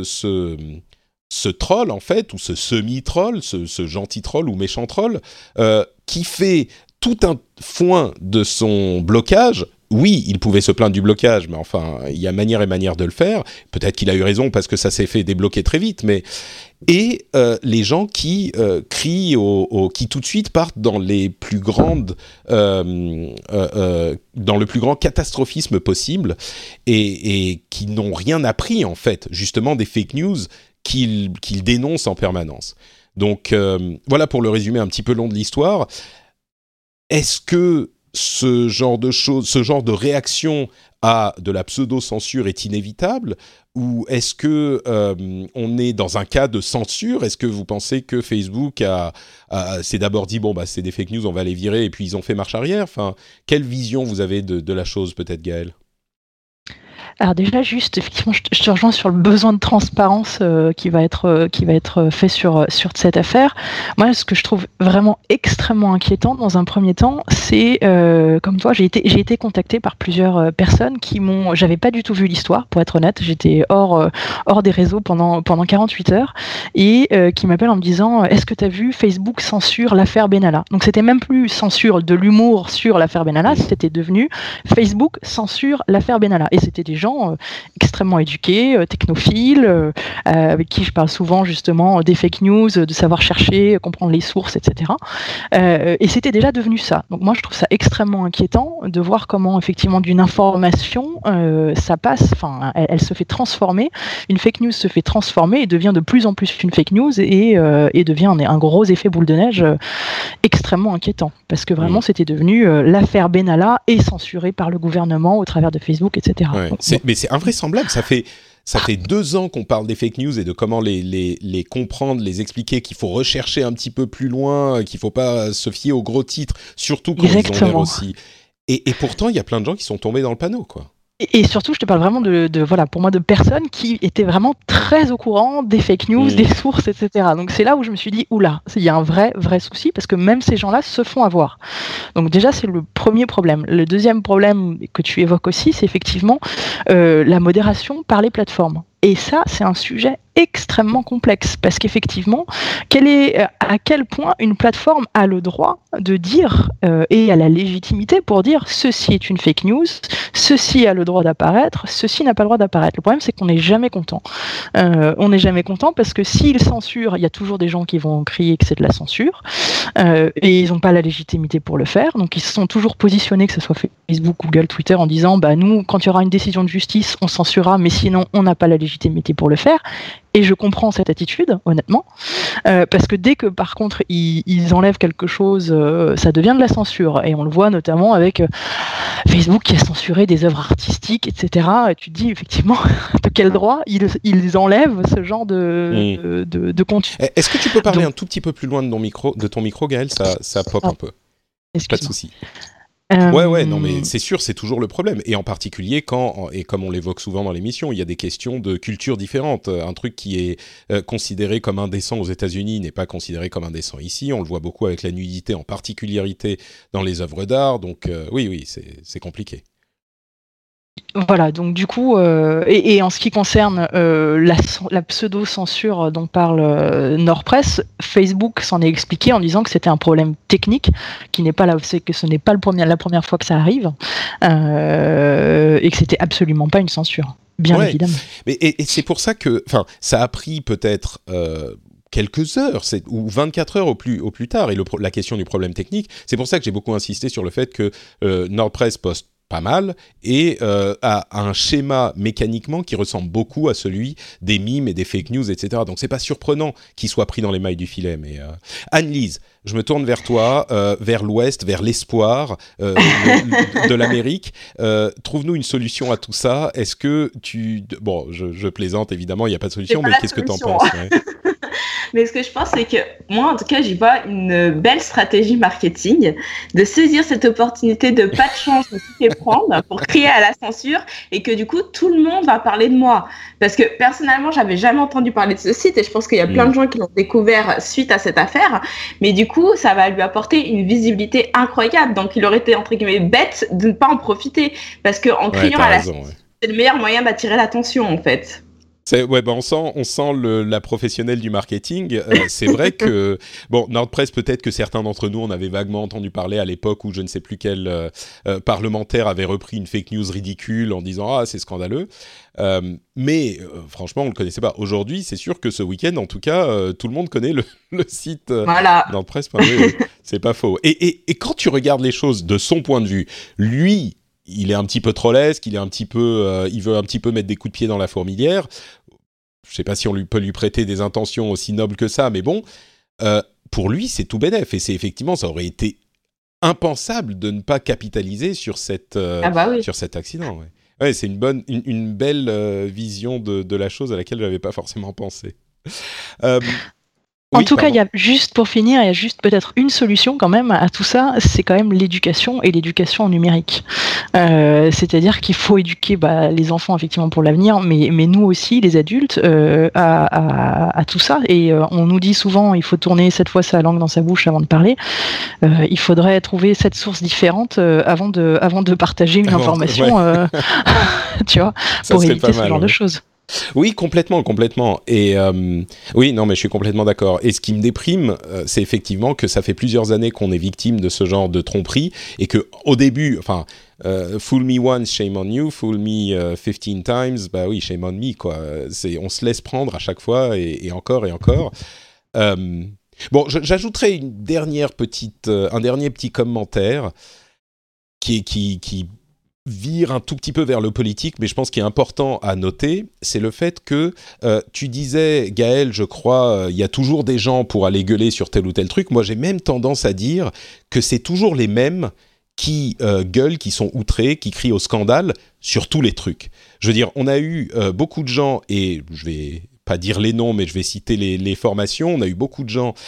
troll, en fait, ou ce semi-troll, ce gentil troll ou méchant troll, qui fait tout un foin de son blocage. Oui, il pouvait se plaindre du blocage, mais enfin, il y a manière et manière de le faire. Peut-être qu'il a eu raison parce que ça s'est fait débloquer très vite, mais... Et les gens qui crient, qui tout de suite partent dans les plus grandes, dans le plus grand catastrophisme possible, et qui n'ont rien appris, en fait, justement, des fake news qu'ils dénoncent en permanence. Donc, voilà pour le résumé un petit peu long de l'histoire. Est-ce que ce genre de choses, ce genre de réaction à de la pseudo-censure est inévitable, ou est-ce que on est dans un cas de censure ? Est-ce que vous pensez que Facebook s'est d'abord dit c'est des fake news, on va les virer, et puis ils ont fait marche arrière ? Enfin, quelle vision vous avez de la chose, peut-être, Gaëlle ? Alors déjà, juste, effectivement, je te rejoins sur le besoin de transparence qui va être fait sur cette affaire. Moi, ce que je trouve vraiment extrêmement inquiétant dans un premier temps, c'est, comme toi, j'ai été contactée par plusieurs personnes j'avais pas du tout vu l'histoire, pour être honnête, j'étais hors des réseaux pendant 48 heures, et qui m'appellent en me disant, est-ce que tu as vu Facebook censure l'affaire Benalla ? Donc c'était même plus censure de l'humour sur l'affaire Benalla, c'était devenu Facebook censure l'affaire Benalla, et c'était des gens gens extrêmement éduqués, technophiles, avec qui je parle souvent justement des fake news, de savoir chercher, comprendre les sources, etc. Et c'était déjà devenu ça. Donc moi je trouve ça extrêmement inquiétant de voir comment effectivement d'une information ça passe, enfin elle se fait transformer, une fake news se fait transformer et devient de plus en plus une fake news et devient un gros effet boule de neige extrêmement inquiétant, parce que vraiment c'était devenu l'affaire Benalla est censurée par le gouvernement au travers de Facebook, etc. Ouais, Donc, mais c'est invraisemblable, ça fait 2 ans qu'on parle des fake news et de comment les comprendre, les expliquer, qu'il faut rechercher un petit peu plus loin, qu'il ne faut pas se fier aux gros titres, surtout quand ils ont l'air aussi. Et pourtant, il y a plein de gens qui sont tombés dans le panneau, quoi. Et surtout, je te parle vraiment voilà, pour moi, de personnes qui étaient vraiment très au courant des fake news, des sources, etc. Donc c'est là où je me suis dit, oula, il y a un vrai souci, parce que même ces gens-là se font avoir. Donc déjà, c'est le premier problème. Le deuxième problème que tu évoques aussi, c'est effectivement la modération par les plateformes. Et ça, c'est un sujet extrêmement complexe, parce qu'effectivement, à quel point une plateforme a le droit de dire et a la légitimité pour dire ceci est une fake news, ceci a le droit d'apparaître, ceci n'a pas le droit d'apparaître. Le problème, c'est qu'on n'est jamais content. On n'est jamais content parce que s'ils censurent, il y a toujours des gens qui vont crier que c'est de la censure et ils n'ont pas la légitimité pour le faire. Donc ils se sont toujours positionnés, que ce soit Facebook, Google, Twitter, en disant nous, quand il y aura une décision de justice, on censurera, mais sinon on n'a pas la légitimité pour le faire. Et je comprends cette attitude, honnêtement, parce que dès que, par contre, ils enlèvent quelque chose, ça devient de la censure. Et on le voit notamment avec Facebook qui a censuré des œuvres artistiques, etc. Et tu te dis, effectivement, de quel droit ils enlèvent ce genre de contenu. Est-ce que tu peux parler un tout petit peu plus loin de ton micro, Gaëlle ? Ça pop un peu. Pas de souci. Ouais, non, mais c'est sûr, c'est toujours le problème. Et en particulier et comme on l'évoque souvent dans l'émission, il y a des questions de culture différentes. Un truc qui est considéré comme indécent aux États-Unis n'est pas considéré comme indécent ici. On le voit beaucoup avec la nudité, en particularité dans les œuvres d'art. Donc oui, c'est compliqué. Voilà, donc du coup, et en ce qui concerne la pseudo-censure dont parle Nordpress, Facebook s'en est expliqué en disant que c'était un problème technique, que ce n'est pas la première fois que ça arrive, et que c'était absolument pas une censure, bien évidemment. Et c'est pour ça que, ça a pris peut-être quelques heures, ou 24 heures au plus tard, et la question du problème technique, c'est pour ça que j'ai beaucoup insisté sur le fait que Nordpress poste pas mal, et a un schéma mécaniquement qui ressemble beaucoup à celui des mimes et des fake news, etc. Donc c'est pas surprenant qu'il soit pris dans les mailles du filet. Mais Anne-Lise, je me tourne vers toi, vers l'Ouest, vers l'espoir de l'Amérique. Trouve-nous une solution à tout ça. Est-ce que Bon, je plaisante évidemment, il n'y a pas de solution, mais qu'est-ce que tu en penses ? Mais ce que je pense, c'est que moi, en tout cas, j'y vois une belle stratégie marketing de saisir cette opportunité de pas de chance de tout prendre pour crier à la censure et que du coup, tout le monde va parler de moi. Parce que personnellement, j'avais jamais entendu parler de ce site et je pense qu'il y a plein de gens qui l'ont découvert suite à cette affaire. Mais du coup, ça va lui apporter une visibilité incroyable. Donc, il aurait été, entre guillemets, bête de ne pas en profiter parce qu'en criant à la censure, c'est le meilleur moyen d'attirer l'attention, en fait. On sent la professionnelle du marketing. C'est vrai que, Nordpress, peut-être que certains d'entre nous, on avait vaguement entendu parler à l'époque où je ne sais plus quel parlementaire avait repris une fake news ridicule en disant « Ah, c'est scandaleux ». Mais franchement, on ne le connaissait pas. Aujourd'hui, c'est sûr que ce week-end, en tout cas, tout le monde connaît le site Nordpress. C'est pas faux. Et quand tu regardes les choses de son point de vue, lui... il est un petit peu trollesque, il veut un petit peu mettre des coups de pied dans la fourmilière. Je ne sais pas si on peut lui prêter des intentions aussi nobles que ça, mais bon, pour lui, c'est tout bénef. Et c'est effectivement, ça aurait été impensable de ne pas capitaliser sur sur cet accident. Ouais, c'est une belle vision de la chose à laquelle je n'avais pas forcément pensé. En tout cas, il y a juste pour finir, il y a juste peut-être une solution quand même à tout ça, c'est quand même l'éducation et l'éducation numérique. C'est-à-dire qu'il faut éduquer les enfants effectivement pour l'avenir, mais nous aussi, les adultes, à tout ça. Et on nous dit souvent, il faut tourner 7 fois sa langue dans sa bouche avant de parler. Il faudrait trouver 7 sources différentes avant de partager une information, tu vois, pour éviter ce genre de choses. Oui, complètement, complètement. Et oui, non, mais je suis complètement d'accord. Et ce qui me déprime, c'est effectivement que ça fait plusieurs années qu'on est victime de ce genre de tromperie et que au début, enfin, fool me once, shame on you. Fool me 15 times, bah oui, shame on me, quoi. On se laisse prendre à chaque fois et encore et encore. Bon, j'ajouterai un dernier petit commentaire qui vire un tout petit peu vers le politique, mais je pense qu'il est important à noter, c'est le fait que tu disais, Gaël, je crois, il y a toujours des gens pour aller gueuler sur tel ou tel truc. Moi, j'ai même tendance à dire que c'est toujours les mêmes qui gueulent, qui sont outrés, qui crient au scandale sur tous les trucs. Je veux dire, on a eu beaucoup de gens, et je vais pas dire les noms, mais je vais citer les formations. On a eu beaucoup de gens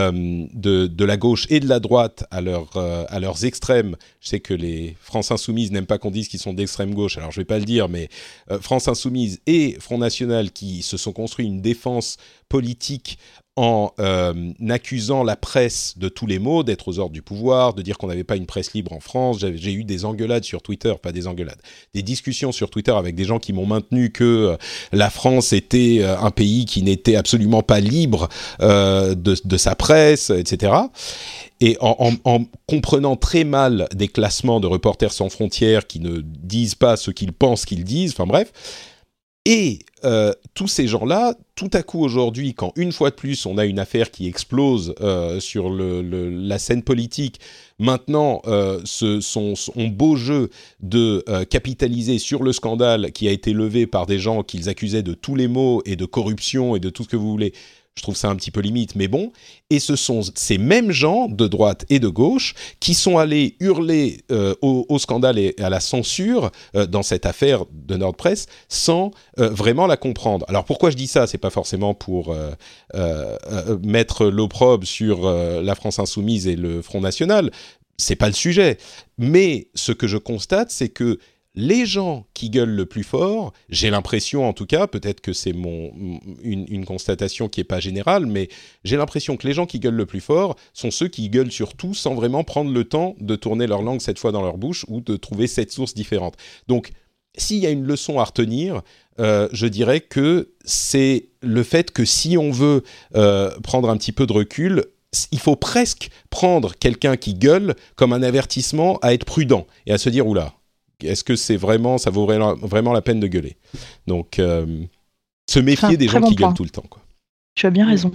de la gauche et de la droite à leurs extrêmes. Je sais que les France Insoumise n'aiment pas qu'on dise qu'ils sont d'extrême gauche, alors je vais pas le dire, mais France Insoumise et Front National qui se sont construits une défense politique en accusant la presse de tous les maux, d'être aux ordres du pouvoir, de dire qu'on n'avait pas une presse libre en France. J'ai eu des engueulades sur Twitter, pas des engueulades, des discussions sur Twitter avec des gens qui m'ont maintenu que la France était un pays qui n'était absolument pas libre de sa presse, etc. Et en comprenant très mal des classements de Reporters sans frontières qui ne disent pas ce qu'ils pensent qu'ils disent, enfin bref. Et tous ces gens-là, tout à coup aujourd'hui, quand une fois de plus on a une affaire qui explose sur la scène politique, maintenant ont beau jeu de capitaliser sur le scandale qui a été levé par des gens qu'ils accusaient de tous les maux et de corruption et de tout ce que vous voulez. Je trouve ça un petit peu limite, mais bon. Et ce sont ces mêmes gens de droite et de gauche qui sont allés hurler au scandale et à la censure dans cette affaire de Nordpress sans vraiment la comprendre. Alors pourquoi je dis ça ? C'est pas forcément pour mettre l'opprobre sur la France Insoumise et le Front National. C'est pas le sujet. Mais ce que je constate, c'est que les gens qui gueulent le plus fort, j'ai l'impression en tout cas, peut-être que c'est une constatation qui n'est pas générale, mais j'ai l'impression que les gens qui gueulent le plus fort sont ceux qui gueulent sur tout sans vraiment prendre le temps de tourner leur langue cette fois dans leur bouche ou de trouver 7 sources différentes. Donc, s'il y a une leçon à retenir, je dirais que c'est le fait que si on veut prendre un petit peu de recul, il faut presque prendre quelqu'un qui gueule comme un avertissement à être prudent et à se dire « Oula ». Est-ce que ça vaut vraiment la peine de gueuler ? Donc, se méfier des gens qui gueulent tout le temps, quoi. Tu as bien raison.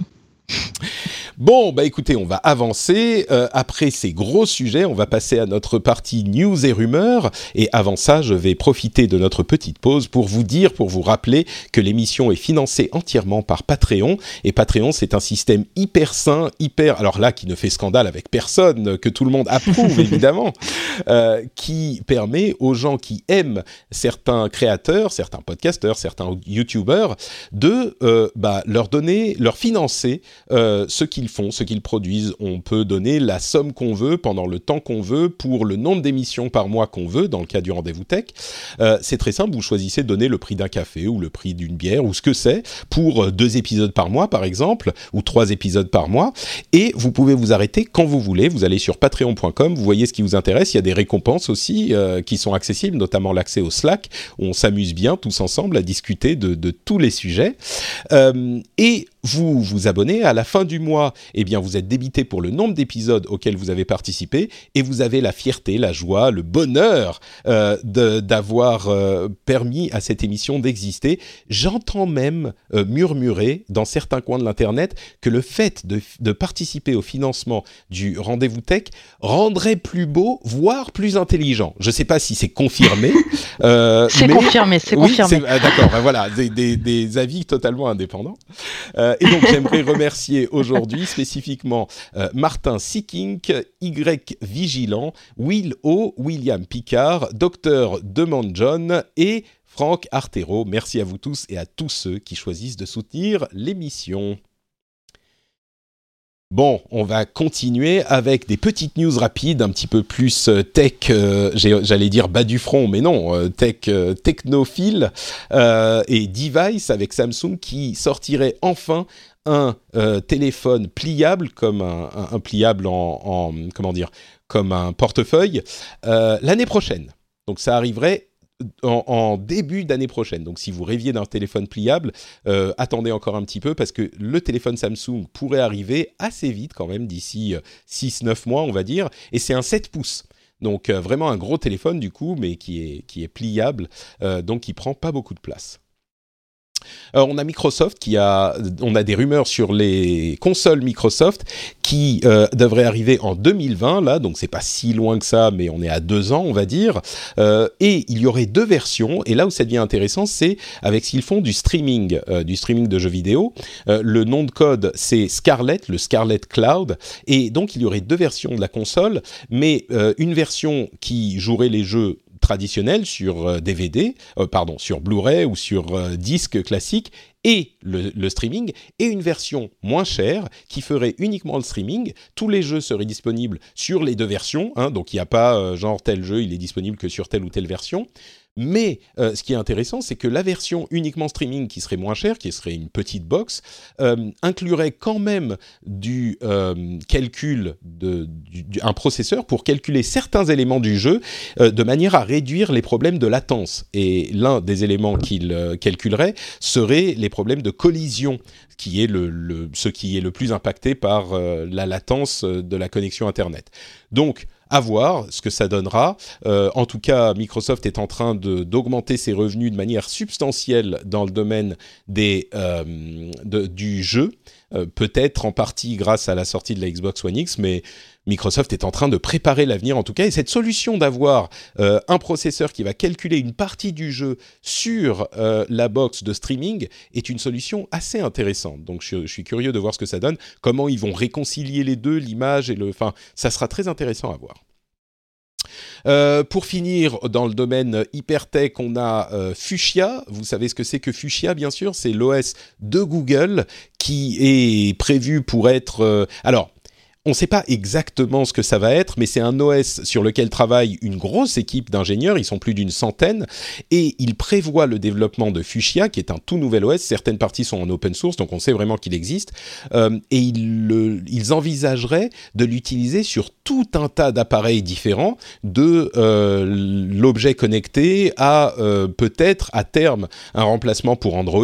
Bon, bah écoutez, on va avancer. Après ces gros sujets, on va passer à notre partie news et rumeurs. Et avant ça, je vais profiter de notre petite pause pour vous rappeler que l'émission est financée entièrement par Patreon. Et Patreon, c'est un système hyper sain, alors là, qui ne fait scandale avec personne, que tout le monde approuve évidemment, qui permet aux gens qui aiment certains créateurs, certains podcasteurs, certains YouTubers, de leur financer ce qu'ils font, ce qu'ils produisent. On peut donner la somme qu'on veut pendant le temps qu'on veut pour le nombre d'émissions par mois qu'on veut dans le cas du Rendez-vous Tech. C'est très simple, vous choisissez de donner le prix d'un café ou le prix d'une bière ou ce que c'est pour 2 épisodes par mois par exemple ou 3 épisodes par mois et vous pouvez vous arrêter quand vous voulez. Vous allez sur patreon.com, vous voyez ce qui vous intéresse. Il y a des récompenses aussi qui sont accessibles, notamment l'accès au Slack où on s'amuse bien tous ensemble à discuter de tous les sujets et vous vous abonnez, à la fin du mois, eh bien vous êtes débité pour le nombre d'épisodes auxquels vous avez participé et vous avez la fierté, la joie, le bonheur d'avoir permis à cette émission d'exister. J'entends même murmurer dans certains coins de l'internet que le fait de participer au financement du Rendez-vous Tech rendrait plus beau, voire plus intelligent. Je ne sais pas si c'est confirmé. C'est confirmé. D'accord, voilà, des avis totalement indépendants. Et donc, j'aimerais remercier aujourd'hui spécifiquement Martin Sikink, Y Vigilant, Will O, William Picard, Dr Demand John et Franck Artero. Merci à vous tous et à tous ceux qui choisissent de soutenir l'émission. Bon, on va continuer avec des petites news rapides, un petit peu plus tech, j'allais dire bas du front, mais non, technophile et device avec Samsung qui sortirait enfin un téléphone pliable comme un pliable en comment dire, comme un portefeuille l'année prochaine. Donc ça arriverait en début d'année prochaine. Donc si vous rêviez d'un téléphone pliable, attendez encore un petit peu parce que le téléphone Samsung pourrait arriver assez vite quand même, d'ici 6-9 mois on va dire, et c'est un 7 pouces. Donc vraiment un gros téléphone du coup, mais qui est pliable, donc qui prend pas beaucoup de place. On a Microsoft on a des rumeurs sur les consoles Microsoft qui devraient arriver en 2020 là, donc c'est pas si loin que ça, mais on est à 2 ans on va dire. Et il y aurait 2 versions. Et là où ça devient intéressant, c'est avec ce qu'ils font du streaming de jeux vidéo. Le nom de code c'est Scarlett, le Scarlett Cloud. Et donc il y aurait 2 versions de la console, mais une version qui jouerait les jeux traditionnel sur DVD, sur Blu-ray ou sur disque classique, et le streaming, et une version moins chère qui ferait uniquement le streaming. Tous les jeux seraient disponibles sur les 2 versions, hein, donc il n'y a pas genre tel jeu, il est disponible que sur telle ou telle version. Mais ce qui est intéressant, c'est que la version uniquement streaming qui serait moins chère, qui serait une petite box, inclurait quand même du calcul, un processeur pour calculer certains éléments du jeu de manière à réduire les problèmes de latence. Et l'un des éléments qu'il calculerait serait les problèmes de collision, qui est ce qui est le plus impacté par la latence de la connexion Internet. Donc, à voir ce que ça donnera. En tout cas, Microsoft est en train d'augmenter ses revenus de manière substantielle dans le domaine du jeu, peut-être en partie grâce à la sortie de la Xbox One X, mais Microsoft est en train de préparer l'avenir en tout cas. Et cette solution d'avoir un processeur qui va calculer une partie du jeu sur la box de streaming est une solution assez intéressante. Donc je suis curieux de voir ce que ça donne, comment ils vont réconcilier les deux, l'image et ça sera très intéressant à voir. Pour finir, dans le domaine hypertech, on a Fuchsia. Vous savez ce que c'est que Fuchsia, bien sûr, c'est l'OS de Google qui est prévu pour être... on ne sait pas exactement ce que ça va être, mais c'est un OS sur lequel travaille une grosse équipe d'ingénieurs, ils sont plus d'une centaine, et ils prévoient le développement de Fuchsia, qui est un tout nouvel OS. Certaines parties sont en open source, donc on sait vraiment qu'il existe, et ils envisageraient de l'utiliser sur tout un tas d'appareils différents, de l'objet connecté à peut-être à terme un remplacement pour Android.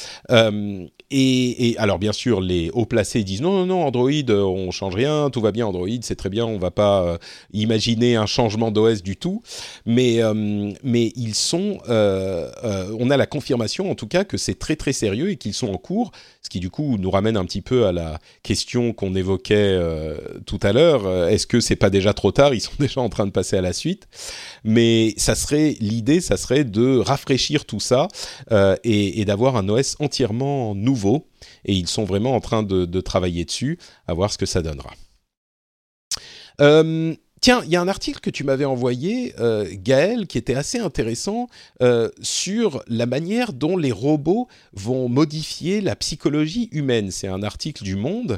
Et alors bien sûr, les hauts placés disent non, Android, on change rien, tout va bien, Android, c'est très bien, on va pas imaginer un changement d'OS du tout. Mais ils sont, on a la confirmation en tout cas que c'est très très sérieux et qu'ils sont en cours, ce qui du coup nous ramène un petit peu à la question qu'on évoquait tout à l'heure. Est-ce que c'est pas déjà trop tard ? Ils sont déjà en train de passer à la suite. Mais l'idée, ça serait de rafraîchir tout ça et d'avoir un OS entièrement nouveau. Et ils sont vraiment en train de travailler dessus, à voir ce que ça donnera. Tiens, il y a un article que tu m'avais envoyé, Gaël, qui était assez intéressant sur la manière dont les robots vont modifier la psychologie humaine. C'est un article du Monde.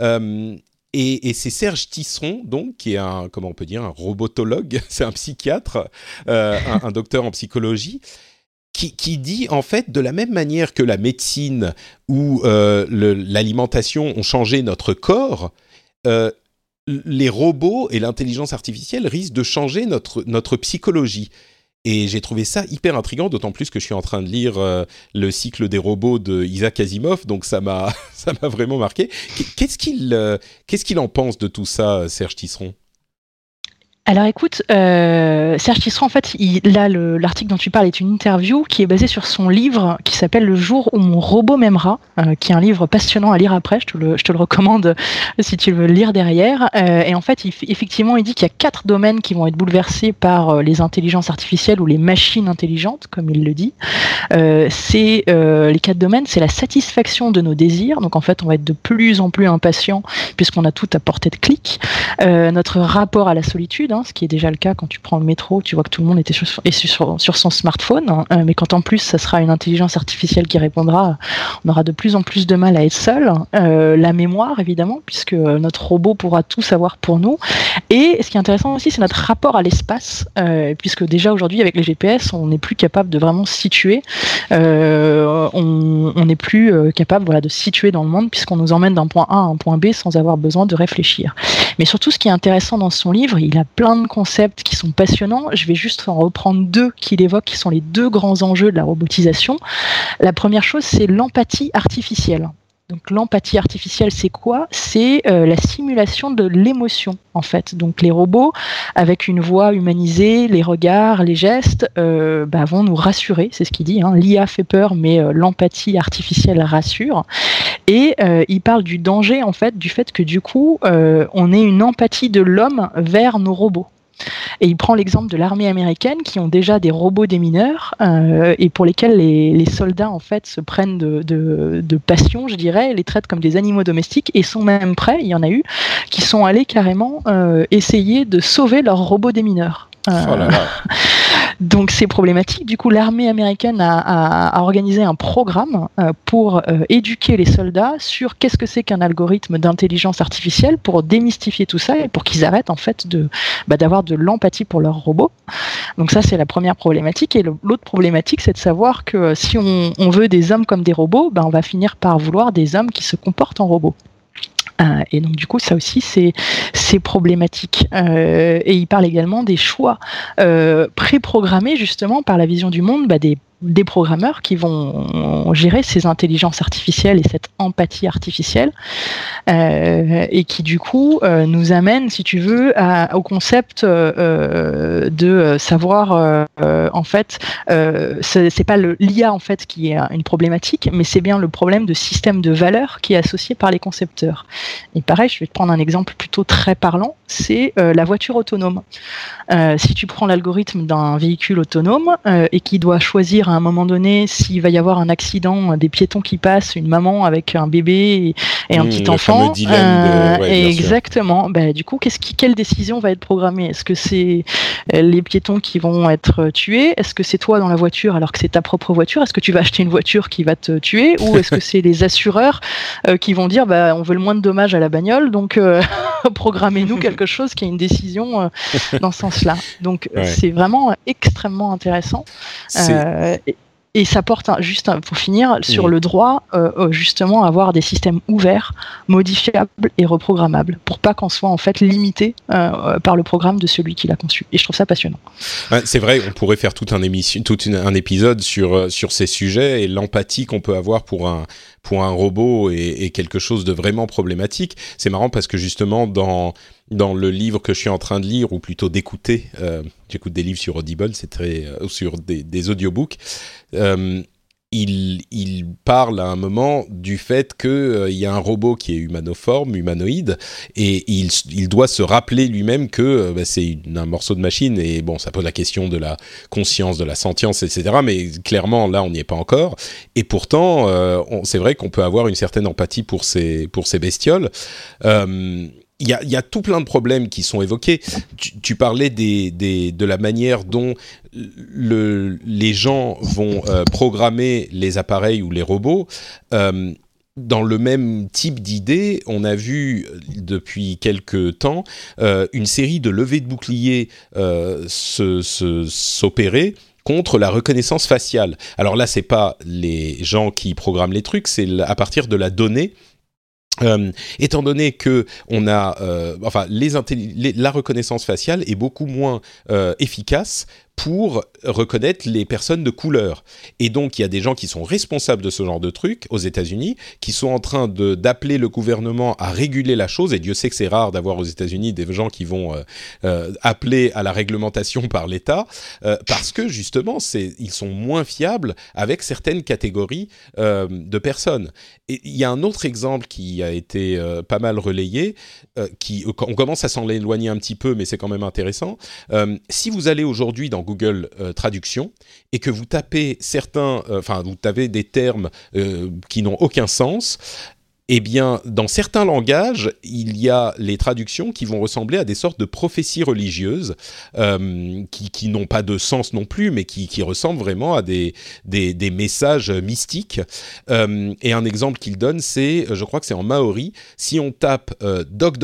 Et c'est Serge Tisseron, donc, qui est un robotologue, c'est un psychiatre, un docteur en psychologie, qui dit, en fait, de la même manière que la médecine ou l'alimentation ont changé notre corps, les robots et l'intelligence artificielle risquent de changer notre psychologie. Et j'ai trouvé ça hyper intriguant, d'autant plus que je suis en train de lire le cycle des robots de Isaac Asimov, donc ça m'a vraiment marqué. Qu'est-ce qu'il en pense de tout ça, Serge Tisseron ? Alors écoute, Serge Tisseron, en fait, l'article dont tu parles est une interview qui est basée sur son livre qui s'appelle « Le jour où mon robot m'aimera », qui est un livre passionnant à lire après, je te le recommande si tu veux le lire derrière. Et en fait, effectivement, il dit qu'il y a 4 domaines qui vont être bouleversés par les intelligences artificielles ou les machines intelligentes, comme il le dit. Les 4 domaines, c'est la satisfaction de nos désirs. Donc en fait, on va être de plus en plus impatient puisqu'on a tout à portée de clic. Notre rapport à la solitude, ce qui est déjà le cas quand tu prends le métro, tu vois que tout le monde est sur son smartphone, mais quand en plus ça sera une intelligence artificielle qui répondra, on aura de plus en plus de mal à être seul. La mémoire, évidemment, puisque notre robot pourra tout savoir pour nous. Et ce qui est intéressant aussi, c'est notre rapport à l'espace, puisque déjà aujourd'hui avec les GPS, on n'est plus capable de vraiment se situer. On n'est plus capable de se situer dans le monde, puisqu'on nous emmène d'un point A à un point B sans avoir besoin de réfléchir. Mais surtout, ce qui est intéressant dans son livre, il a plein de concepts qui sont passionnants. Je vais juste en reprendre deux qu'il évoque, qui sont les deux grands enjeux de la robotisation. La première chose, c'est l'empathie artificielle. Donc l'empathie artificielle, c'est quoi ? C'est la simulation de l'émotion, en fait. Donc les robots, avec une voix humanisée, les regards, les gestes, vont nous rassurer, c'est ce qu'il dit. L'IA fait peur, mais l'empathie artificielle rassure. Et il parle du danger, en fait, du fait que du coup, on ait une empathie de l'homme vers nos robots. Et il prend l'exemple de l'armée américaine qui ont déjà des robots démineurs et pour lesquels les soldats en fait se prennent de passion, je dirais, les traitent comme des animaux domestiques et sont même prêts, il y en a eu, qui sont allés carrément essayer de sauver leurs robots démineurs. Oh là là. Donc c'est problématique. Du coup, l'armée américaine a organisé un programme pour éduquer les soldats sur qu'est-ce que c'est qu'un algorithme d'intelligence artificielle pour démystifier tout ça et pour qu'ils arrêtent en fait d'avoir de l'empathie pour leurs robots. Donc ça, c'est la première problématique. Et l'autre problématique, c'est de savoir que si on veut des hommes comme des robots, on va finir par vouloir des hommes qui se comportent en robots. Et donc du coup ça aussi c'est problématique et il parle également des choix préprogrammés justement par la vision du monde des programmeurs qui vont gérer ces intelligences artificielles et cette empathie artificielle et qui du coup nous amène, si tu veux, au concept de savoir en fait c'est pas l'IA en fait qui est une problématique, mais c'est bien le problème de système de valeurs qui est associé par les concepteurs. Et pareil, je vais te prendre un exemple plutôt très parlant, c'est la voiture autonome. Si tu prends l'algorithme d'un véhicule autonome et qui doit choisir à un moment donné s'il va y avoir un accident, des piétons qui passent, une maman avec un bébé et un petit enfant, exactement. Du coup, quelle décision va être programmée ? Est-ce que c'est les piétons qui vont être tués ? Est-ce que c'est toi dans la voiture alors que c'est ta propre voiture ? Est-ce que tu vas acheter une voiture qui va te tuer ? Ou est-ce que c'est les assureurs qui vont dire on veut le moins de dommages à la bagnole, donc programmez-nous quelque chose qui a une décision dans ce sens-là. Donc c'est vraiment extrêmement intéressant. Et ça porte, pour finir, sur le droit, justement, à avoir des systèmes ouverts, modifiables et reprogrammables, pour pas qu'on soit en fait limité par le programme de celui qui l'a conçu. Et je trouve ça passionnant. Ouais, c'est vrai, on pourrait faire tout un épisode sur ces sujets et l'empathie qu'on peut avoir pour un robot est quelque chose de vraiment problématique. C'est marrant parce que justement, dans le livre que je suis en train de lire, ou plutôt d'écouter, j'écoute des livres sur Audible, c'est sur des audiobooks, il parle à un moment du fait qu'il y a un robot qui est humanoïde, et il doit se rappeler lui-même que c'est un morceau de machine, et bon, ça pose la question de la conscience, de la sentience, etc., mais clairement, là, on n'y est pas encore, et pourtant, c'est vrai qu'on peut avoir une certaine empathie pour ces bestioles. Il y a tout plein de problèmes qui sont évoqués. Tu parlais de la manière dont les gens vont programmer les appareils ou les robots. Dans le même type d'idée, on a vu depuis quelques temps une série de levées de boucliers s'opérer contre la reconnaissance faciale. Alors là, c'est pas les gens qui programment les trucs, c'est à partir de la donnée. Étant donné que on a, la reconnaissance faciale est beaucoup moins efficace pour reconnaître les personnes de couleur. Et donc, il y a des gens qui sont responsables de ce genre de truc aux États-Unis, qui sont en train d'appeler le gouvernement à réguler la chose, et Dieu sait que c'est rare d'avoir aux États-Unis des gens qui vont appeler à la réglementation par l'État, parce que justement, ils sont moins fiables avec certaines catégories de personnes. Et il y a un autre exemple qui a été pas mal relayé, on commence à s'en éloigner un petit peu, mais c'est quand même intéressant. Si vous allez aujourd'hui dans Google Traduction et que vous tapez vous tapez des termes qui n'ont aucun sens, eh bien, dans certains langages, il y a les traductions qui vont ressembler à des sortes de prophéties religieuses qui n'ont pas de sens non plus, mais qui ressemblent vraiment à des messages mystiques. Et un exemple qu'il donne, c'est, je crois que c'est en maori, si on tape doc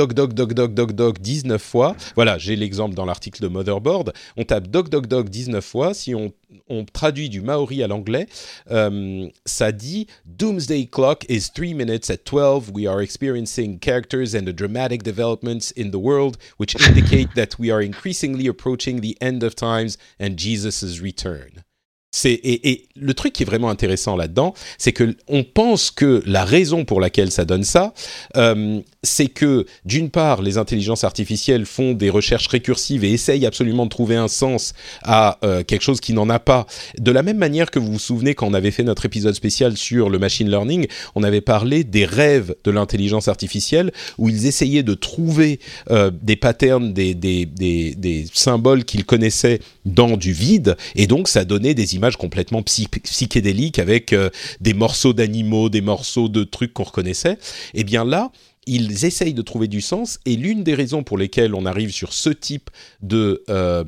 19 fois, voilà, j'ai l'exemple dans l'article de Motherboard, on tape doc 19 fois, si on on traduit du maori à l'anglais, ça dit « Doomsday clock is 3 minutes at 12. We are experiencing characters and the dramatic developments in the world which indicate that we are increasingly approaching the end of times and Jesus' return. » Et le truc qui est vraiment intéressant là-dedans, c'est qu'on pense que la raison pour laquelle ça donne ça, c'est que, d'une part, les intelligences artificielles font des recherches récursives et essayent absolument de trouver un sens à quelque chose qui n'en a pas. De la même manière que vous vous souvenez, quand on avait fait notre épisode spécial sur le machine learning, on avait parlé des rêves de l'intelligence artificielle, où ils essayaient de trouver des patterns, des symboles qu'ils connaissaient dans du vide, et donc ça donnait des images complètement psychédéliques avec des morceaux d'animaux, des morceaux de trucs qu'on reconnaissait. Et bien là, ils essayent de trouver du sens, et l'une des raisons pour lesquelles on arrive sur ce type de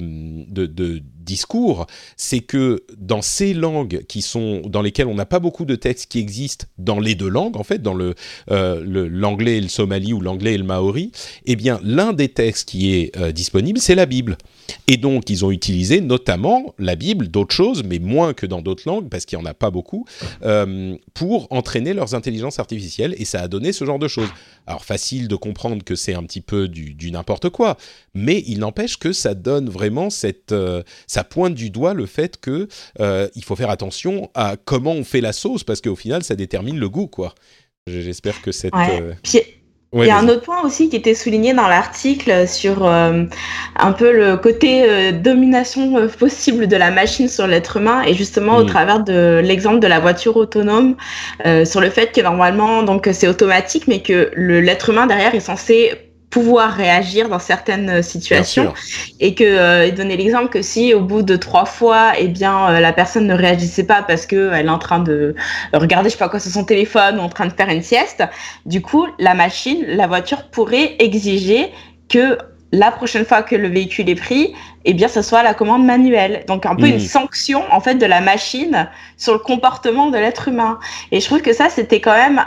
discours, c'est que dans ces langues dans lesquelles on n'a pas beaucoup de textes qui existent dans les deux langues, en fait, dans l'anglais et le somali ou l'anglais et le maori, eh bien, l'un des textes qui est disponible, c'est la Bible. Et donc, ils ont utilisé notamment la Bible, d'autres choses, mais moins que dans d'autres langues, parce qu'il n'y en a pas beaucoup, pour entraîner leurs intelligences artificielles, et ça a donné ce genre de choses. Alors, facile de comprendre que c'est un petit peu du n'importe quoi, mais il n'empêche que ça donne vraiment ça pointe du doigt le fait que il faut faire attention à comment on fait la sauce, parce qu'au final, ça détermine le goût, quoi. J'espère que cette... Il y a un autre point aussi qui était souligné dans l'article sur un peu le côté domination possible de la machine sur l'être humain, et justement au travers de l'exemple de la voiture autonome, sur le fait que normalement donc c'est automatique, mais que l'être humain derrière est censé pouvoir réagir dans certaines situations, et que il donnait l'exemple que si au bout de 3 fois la personne ne réagissait pas parce que elle est en train de regarder je sais pas quoi sur son téléphone ou en train de faire une sieste, du coup la voiture pourrait exiger que la prochaine fois que le véhicule est pris, ce soit la commande manuelle. Donc un peu une sanction en fait de la machine sur le comportement de l'être humain. Et je trouve que ça c'était quand même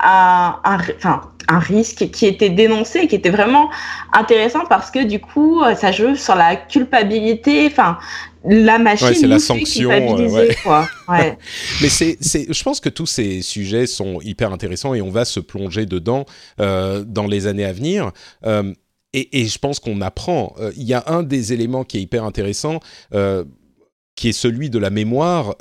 un risque qui était dénoncé, qui était vraiment intéressant, parce que du coup ça joue sur la culpabilité, la machine c'est la sanction, quoi. Ouais. Mais je pense que tous ces sujets sont hyper intéressants, et on va se plonger dedans dans les années à venir. Et je pense qu'on apprend. Il y a un des éléments qui est hyper intéressant, qui est celui de la mémoire.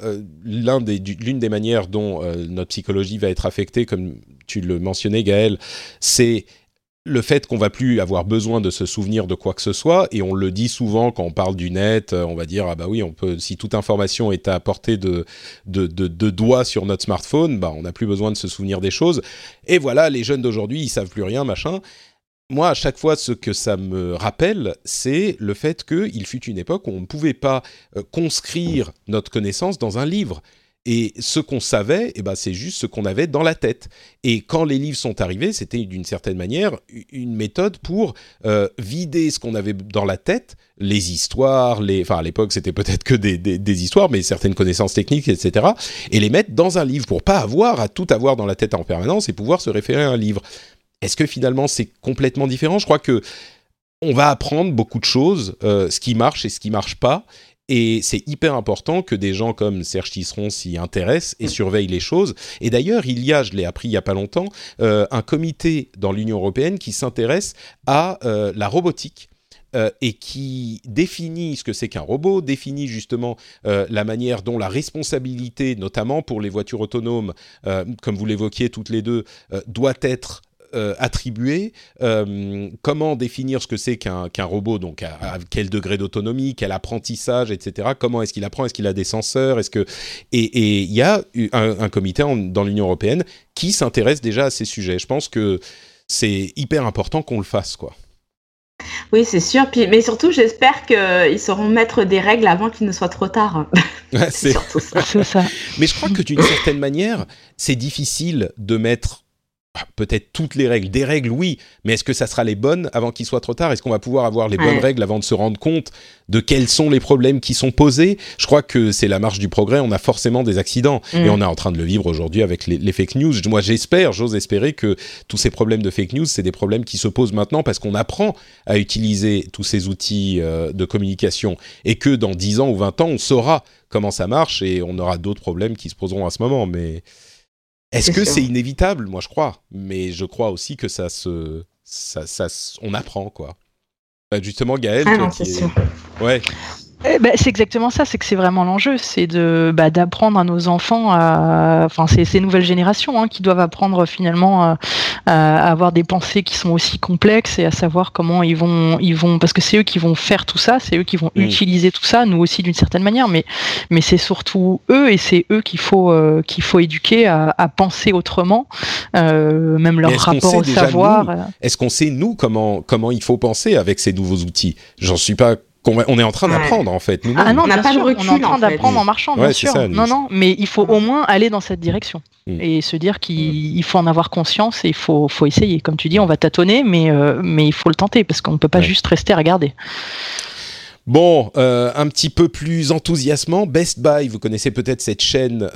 L'une des manières dont notre psychologie va être affectée, comme tu le mentionnais, Gaël, c'est le fait qu'on va plus avoir besoin de se souvenir de quoi que ce soit. Et on le dit souvent quand on parle du net, on va dire, ah bah oui, si toute information est à portée de doigts sur notre smartphone, on n'a plus besoin de se souvenir des choses. Et voilà, les jeunes d'aujourd'hui, ils savent plus rien, machin. Moi, à chaque fois, ce que ça me rappelle, c'est le fait qu'il fut une époque où on ne pouvait pas conscrire notre connaissance dans un livre. Et ce qu'on savait, c'est juste ce qu'on avait dans la tête. Et quand les livres sont arrivés, c'était d'une certaine manière une méthode pour vider ce qu'on avait dans la tête, les histoires, à l'époque, c'était peut-être que des histoires, mais certaines connaissances techniques, etc., et les mettre dans un livre pour pas avoir à tout avoir dans la tête en permanence et pouvoir se référer à un livre. Est-ce que finalement c'est complètement différent ? Je crois que on va apprendre beaucoup de choses, ce qui marche et ce qui marche pas, et c'est hyper important que des gens comme Serge Tisseron s'y intéressent et surveillent les choses. Et d'ailleurs, je l'ai appris il y a pas longtemps, un comité dans l'Union européenne qui s'intéresse à la robotique. Et qui définit ce que c'est qu'un robot, définit justement la manière dont la responsabilité, notamment pour les voitures autonomes, comme vous l'évoquiez toutes les deux, doit être attribué, comment définir ce que c'est qu'un robot, donc à quel degré d'autonomie, quel apprentissage, etc. Comment est-ce qu'il apprend, est-ce qu'il a des senseurs, et il y a un comité dans l'Union européenne qui s'intéresse déjà à ces sujets. Je pense que c'est hyper important qu'on le fasse, quoi. Oui, c'est sûr. Mais surtout, j'espère qu'ils sauront mettre des règles avant qu'il ne soit trop tard. Ouais, c'est surtout ça. C'est ça. Mais je crois que d'une certaine manière, c'est difficile de mettre peut-être toutes les règles. Des règles, oui, mais est-ce que ça sera les bonnes avant qu'il soit trop tard ? Est-ce qu'on va pouvoir avoir les bonnes règles avant de se rendre compte de quels sont les problèmes qui sont posés ? Je crois que c'est la marche du progrès. On a forcément des accidents. Et on est en train de le vivre aujourd'hui avec les fake news. Moi, j'ose espérer que tous ces problèmes de fake news, c'est des problèmes qui se posent maintenant parce qu'on apprend à utiliser tous ces outils de communication et que dans 10 ans ou 20 ans, on saura comment ça marche et on aura d'autres problèmes qui se poseront à ce moment. Mais est-ce que c'est inévitable ? Moi, je crois. Mais je crois aussi que on apprend, quoi. Justement, Gaëlle, Ah toi non, c'est sûr. Ouais. C'est exactement ça, c'est que c'est vraiment l'enjeu, c'est d'apprendre à nos enfants, ces nouvelles générations qui doivent apprendre finalement à avoir des pensées qui sont aussi complexes et à savoir comment ils vont, parce que c'est eux qui vont faire tout ça, c'est eux qui vont utiliser tout ça, nous aussi d'une certaine manière, mais c'est surtout eux et c'est eux qu'il faut éduquer à penser autrement, même leur rapport au savoir. Est-ce qu'on sait nous comment il faut penser avec ces nouveaux outils ? J'en suis pas. On est en train d'apprendre en fait. Ah non, on n'a pas le recul. On est en train d'apprendre en marchant, bien sûr. Ça, non, mais il faut au moins aller dans cette direction et se dire qu'il faut en avoir conscience et il faut essayer. Comme tu dis, on va tâtonner, mais il faut le tenter parce qu'on ne peut pas juste rester à regarder. Bon, un petit peu plus enthousiasmant, Best Buy, vous connaissez peut-être cette chaîne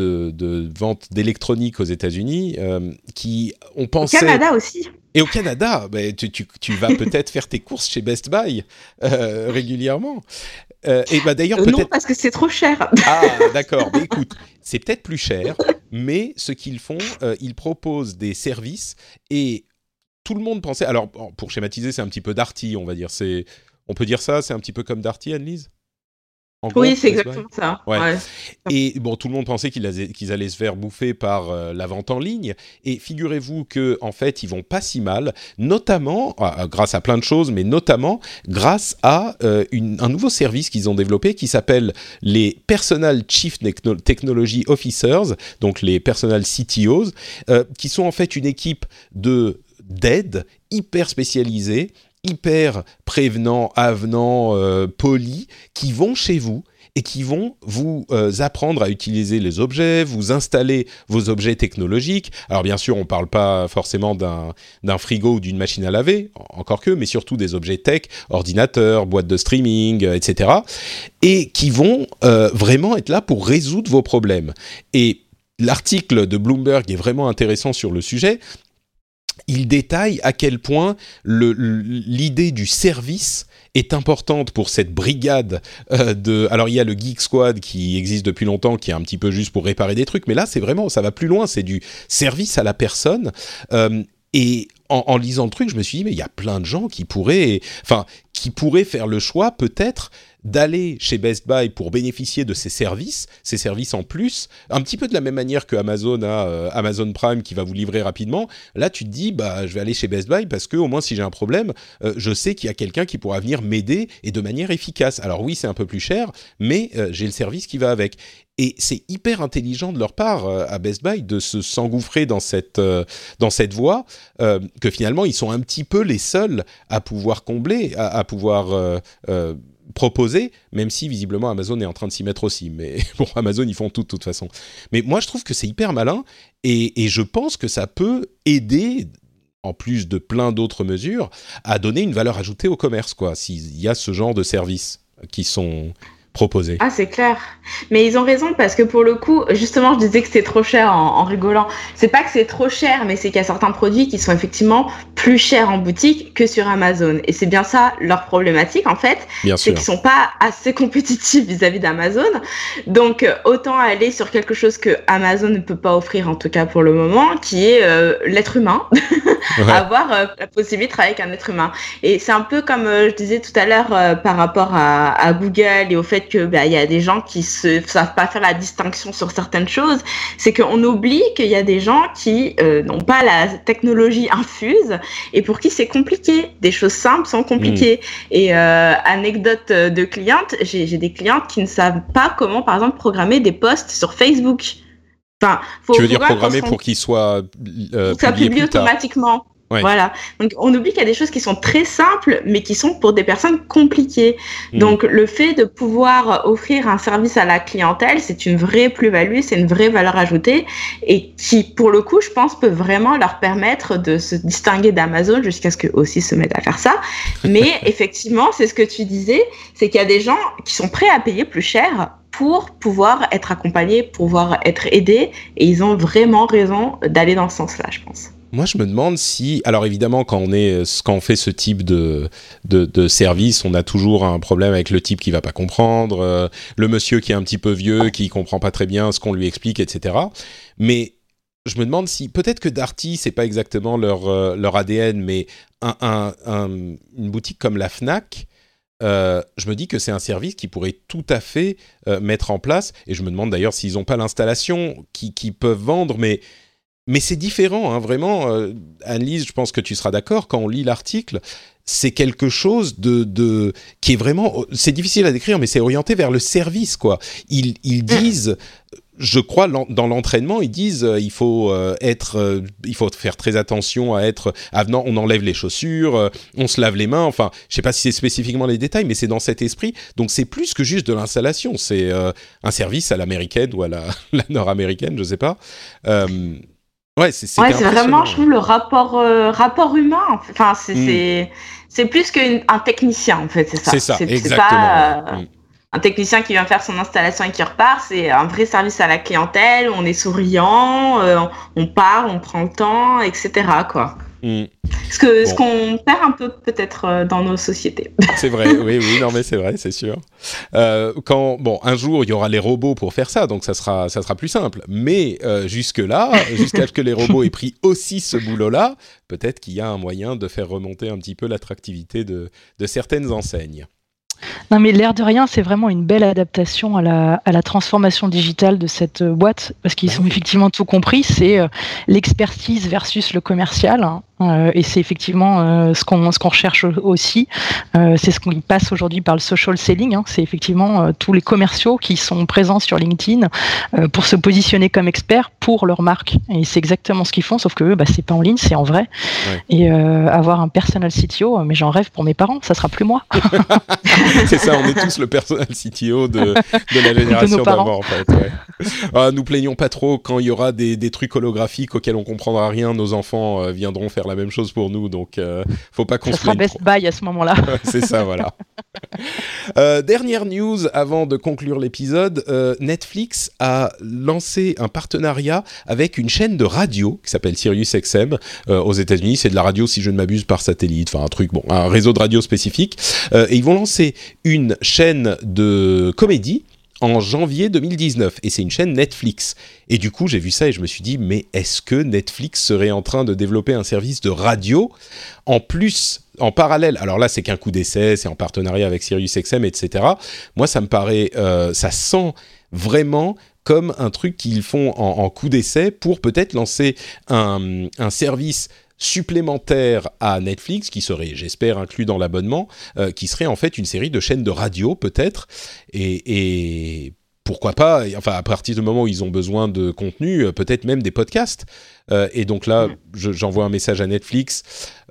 de vente d'électronique aux États-Unis qui, on pensait... Au Canada aussi. Et au Canada, tu vas peut-être faire tes courses chez Best Buy régulièrement. D'ailleurs, peut-être... Non, parce que c'est trop cher. Ah, d'accord. Mais écoute, c'est peut-être plus cher, mais ce qu'ils font, ils proposent des services et tout le monde pensait... Alors, pour schématiser, c'est un petit peu Darty, on va dire. On peut dire ça, c'est un petit peu comme Darty, Anne-Lise ? Oui, c'est exactement ça. Ouais. Et bon, tout le monde pensait qu'ils allaient se faire bouffer par la vente en ligne. Et figurez-vous qu'en fait, ils vont pas si mal, notamment, grâce à plein de choses, mais notamment grâce à un nouveau service qu'ils ont développé qui s'appelle les Personal Chief Technology Officers, donc les Personal CTOs, qui sont en fait une équipe d'aide hyper spécialisée, hyper prévenants, avenants, polis, qui vont chez vous et qui vont vous apprendre à utiliser les objets, vous installer vos objets technologiques. Alors bien sûr, on ne parle pas forcément d'un frigo ou d'une machine à laver, encore que, mais surtout des objets tech, ordinateurs, boîtes de streaming, etc. Et qui vont vraiment être là pour résoudre vos problèmes. Et l'article de Bloomberg est vraiment intéressant sur le sujet. Il détaille à quel point l'idée du service est importante pour cette brigade Alors, il y a le Geek Squad qui existe depuis longtemps, qui est un petit peu juste pour réparer des trucs, mais là, c'est vraiment, ça va plus loin, c'est du service à la personne. Et en lisant le truc, je me suis dit, mais il y a plein de gens qui pourraient faire le choix, peut-être, d'aller chez Best Buy pour bénéficier de ces services en plus, un petit peu de la même manière que Amazon a Amazon Prime qui va vous livrer rapidement. Là, tu te dis, je vais aller chez Best Buy parce que au moins si j'ai un problème, je sais qu'il y a quelqu'un qui pourra venir m'aider et de manière efficace. Alors oui, c'est un peu plus cher, mais j'ai le service qui va avec. Et c'est hyper intelligent de leur part à Best Buy de s'engouffrer dans cette voie que finalement ils sont un petit peu les seuls à pouvoir combler, à pouvoir proposer, même si visiblement Amazon est en train de s'y mettre aussi. Mais bon, Amazon, ils font tout de toute façon. Mais moi, je trouve que c'est hyper malin et je pense que ça peut aider, en plus de plein d'autres mesures, à donner une valeur ajoutée au commerce, quoi, s'il y a ce genre de services qui sont proposés. Ah, c'est clair. Mais ils ont raison parce que pour le coup, justement, je disais que c'était trop cher en rigolant. C'est pas que c'est trop cher, mais c'est qu'il y a certains produits qui sont effectivement plus chers en boutique que sur Amazon. Et c'est bien ça leur problématique, en fait. C'est qu'ils sont pas assez compétitifs vis-à-vis d'Amazon. Donc, autant aller sur quelque chose que Amazon ne peut pas offrir, en tout cas pour le moment, qui est l'être humain. Avoir la possibilité de travailler avec un être humain. Et c'est un peu comme je disais tout à l'heure par rapport à Google et au fait que y a des gens qui savent pas faire la distinction sur certaines choses, c'est qu'on oublie qu'il y a des gens qui n'ont pas la technologie infuse et pour qui c'est compliqué. Des choses simples sont compliquées. Et anecdote de cliente, j'ai des clientes qui ne savent pas comment, par exemple, programmer des posts sur Facebook. Tu veux dire programmer pour qu'ils soient publiés automatiquement. Ouais. Voilà. Donc, on oublie qu'il y a des choses qui sont très simples, mais qui sont pour des personnes compliquées. Donc, le fait de pouvoir offrir un service à la clientèle, c'est une vraie plus-value, c'est une vraie valeur ajoutée et qui, pour le coup, je pense, peut vraiment leur permettre de se distinguer d'Amazon jusqu'à ce qu'eux aussi se mettent à faire ça. Mais effectivement, c'est ce que tu disais, c'est qu'il y a des gens qui sont prêts à payer plus cher pour pouvoir être accompagnés, pouvoir être aidés, et ils ont vraiment raison d'aller dans ce sens-là, je pense. Moi, je me demande si... Alors évidemment, quand on fait ce type de service, on a toujours un problème avec le type qui va pas comprendre, le monsieur qui est un petit peu vieux, qui comprend pas très bien ce qu'on lui explique, etc. Mais je me demande si... Peut-être que Darty, c'est pas exactement leur ADN, mais une boutique comme la Fnac, je me dis que c'est un service qui pourrait tout à fait mettre en place. Et je me demande d'ailleurs s'ils n'ont pas l'installation qui peuvent vendre, mais c'est différent, hein, vraiment. Anne-Lise, je pense que tu seras d'accord, quand on lit l'article, c'est quelque chose qui est vraiment... C'est difficile à décrire, mais c'est orienté vers le service, quoi. Ils disent... Je crois, dans l'entraînement, ils disent il faut faire très attention à être avenant, on enlève les chaussures, on se lave les mains, enfin, je sais pas si c'est spécifiquement les détails, mais c'est dans cet esprit. Donc c'est plus que juste de l'installation, c'est un service à l'américaine ou à la nord-américaine, je sais pas. Ouais, c'est vraiment, je trouve, le rapport humain. Enfin, c'est plus qu'un technicien, en fait, c'est ça. C'est ça, exactement. C'est pas un technicien qui vient faire son installation et qui repart. C'est un vrai service à la clientèle. On est souriant, on parle, on prend le temps, etc., quoi. Ce qu'on perd un peu peut-être dans nos sociétés. C'est vrai, oui, non mais c'est vrai, c'est sûr. Un jour il y aura les robots pour faire ça, donc ça sera plus simple. Mais jusqu'à ce que les robots aient pris aussi ce boulot-là, peut-être qu'il y a un moyen de faire remonter un petit peu l'attractivité de certaines enseignes. Non, mais l'air de rien, c'est vraiment une belle adaptation à la transformation digitale de cette boîte, parce qu'ils ont effectivement tout compris, c'est l'expertise versus le commercial, hein, et c'est effectivement ce qu'on recherche aussi, c'est ce qu'on passe aujourd'hui par le social selling, hein, c'est effectivement tous les commerciaux qui sont présents sur LinkedIn pour se positionner comme experts pour leur marque, et c'est exactement ce qu'ils font, sauf que eux, c'est pas en ligne, c'est en vrai, et avoir un personal CTO, mais j'en rêve pour mes parents, ça sera plus moi. C'est ça, on est tous le personal CTO de la génération d'avant, en fait. Ouais. Nous plaignons pas trop quand il y aura des trucs holographiques auxquels on comprendra rien. Nos enfants viendront faire la même chose pour nous, donc faut pas qu'on se plaigne trop. Ça sera Best Buy à ce moment-là. C'est ça, voilà. Dernière news avant de conclure l'épisode, Netflix a lancé un partenariat avec une chaîne de radio qui s'appelle SiriusXM aux États-Unis. C'est de la radio, si je ne m'abuse, par satellite, enfin un réseau de radio spécifique. Et ils vont lancer une chaîne de comédie en janvier 2019, et c'est une chaîne Netflix. Et du coup, j'ai vu ça et je me suis dit, mais est-ce que Netflix serait en train de développer un service de radio en plus, en parallèle? Alors là, c'est qu'un coup d'essai, c'est en partenariat avec SiriusXM, etc. Moi, ça me paraît, ça sent vraiment comme un truc qu'ils font en coup d'essai pour peut-être lancer un service supplémentaire à Netflix, qui serait, j'espère, inclus dans l'abonnement, qui serait en fait une série de chaînes de radio, peut-être, et pourquoi pas, enfin, à partir du moment où ils ont besoin de contenu, peut-être même des podcasts. Et donc là, j'envoie un message à Netflix.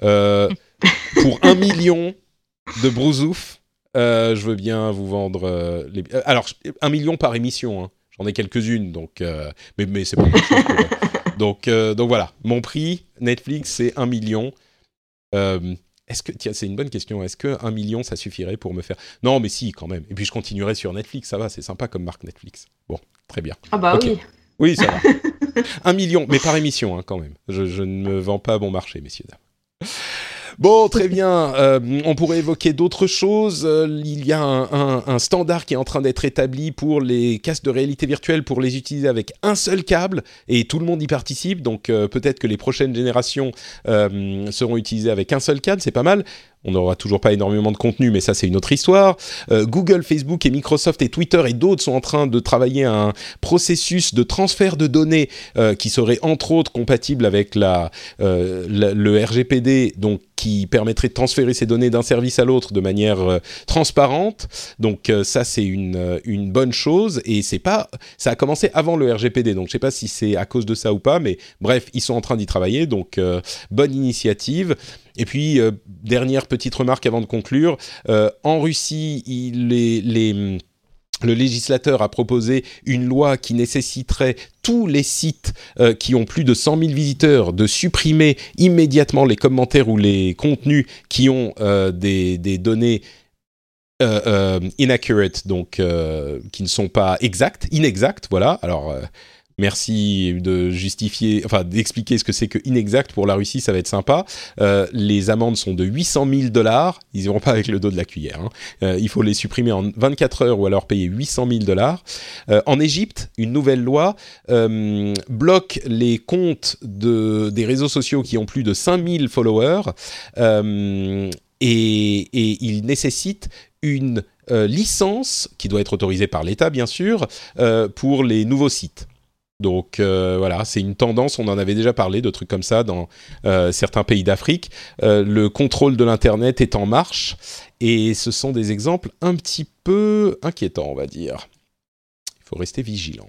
Pour 1 million de brousouf, je veux bien vous vendre... Alors, 1 million par émission, hein. J'en ai quelques-unes, donc, mais c'est pas grand-chose pour eux. Donc voilà, mon prix, Netflix, c'est 1 million. Tiens, c'est une bonne question. Est-ce que 1 million, ça suffirait pour me faire... Non, mais si, quand même. Et puis, je continuerai sur Netflix, ça va, c'est sympa comme marque Netflix. Bon, très bien. Ah bah okay. Oui. Oui, ça va. 1 million, mais par émission, hein, quand même. Je ne me vends pas à bon marché, messieurs, dames. Bon, très bien. On pourrait évoquer d'autres choses. Il y a un standard qui est en train d'être établi pour les casques de réalité virtuelle pour les utiliser avec un seul câble et tout le monde y participe. Donc peut-être que les prochaines générations seront utilisées avec un seul câble. C'est pas mal. On n'aura toujours pas énormément de contenu, mais ça, c'est une autre histoire. Google, Facebook et Microsoft et Twitter et d'autres sont en train de travailler à un processus de transfert de données qui serait, entre autres, compatible avec le RGPD, donc qui permettrait de transférer ces données d'un service à l'autre de manière transparente. Donc ça, c'est une bonne chose, et ça a commencé avant le RGPD, donc je ne sais pas si c'est à cause de ça ou pas, mais bref, ils sont en train d'y travailler, donc bonne initiative. Et puis, dernière petite remarque avant de conclure, en Russie, le législateur a proposé une loi qui nécessiterait tous les sites qui ont plus de 100 000 visiteurs de supprimer immédiatement les commentaires ou les contenus qui ont des données inaccurate, donc qui ne sont pas inexactes, voilà. Alors, merci d'expliquer ce que c'est que inexact pour la Russie, ça va être sympa. Les amendes sont de $800 000. Ils n'iront pas avec le dos de la cuillère. Il faut les supprimer en 24 heures ou alors payer $800 000. En Égypte, une nouvelle loi bloque les comptes des réseaux sociaux qui ont plus de 5000 followers et il nécessite une licence qui doit être autorisée par l'État, bien sûr, pour les nouveaux sites. Donc voilà, c'est une tendance, on en avait déjà parlé de trucs comme ça dans certains pays d'Afrique. Le contrôle de l'Internet est en marche et ce sont des exemples un petit peu inquiétants, on va dire. Il faut rester vigilant.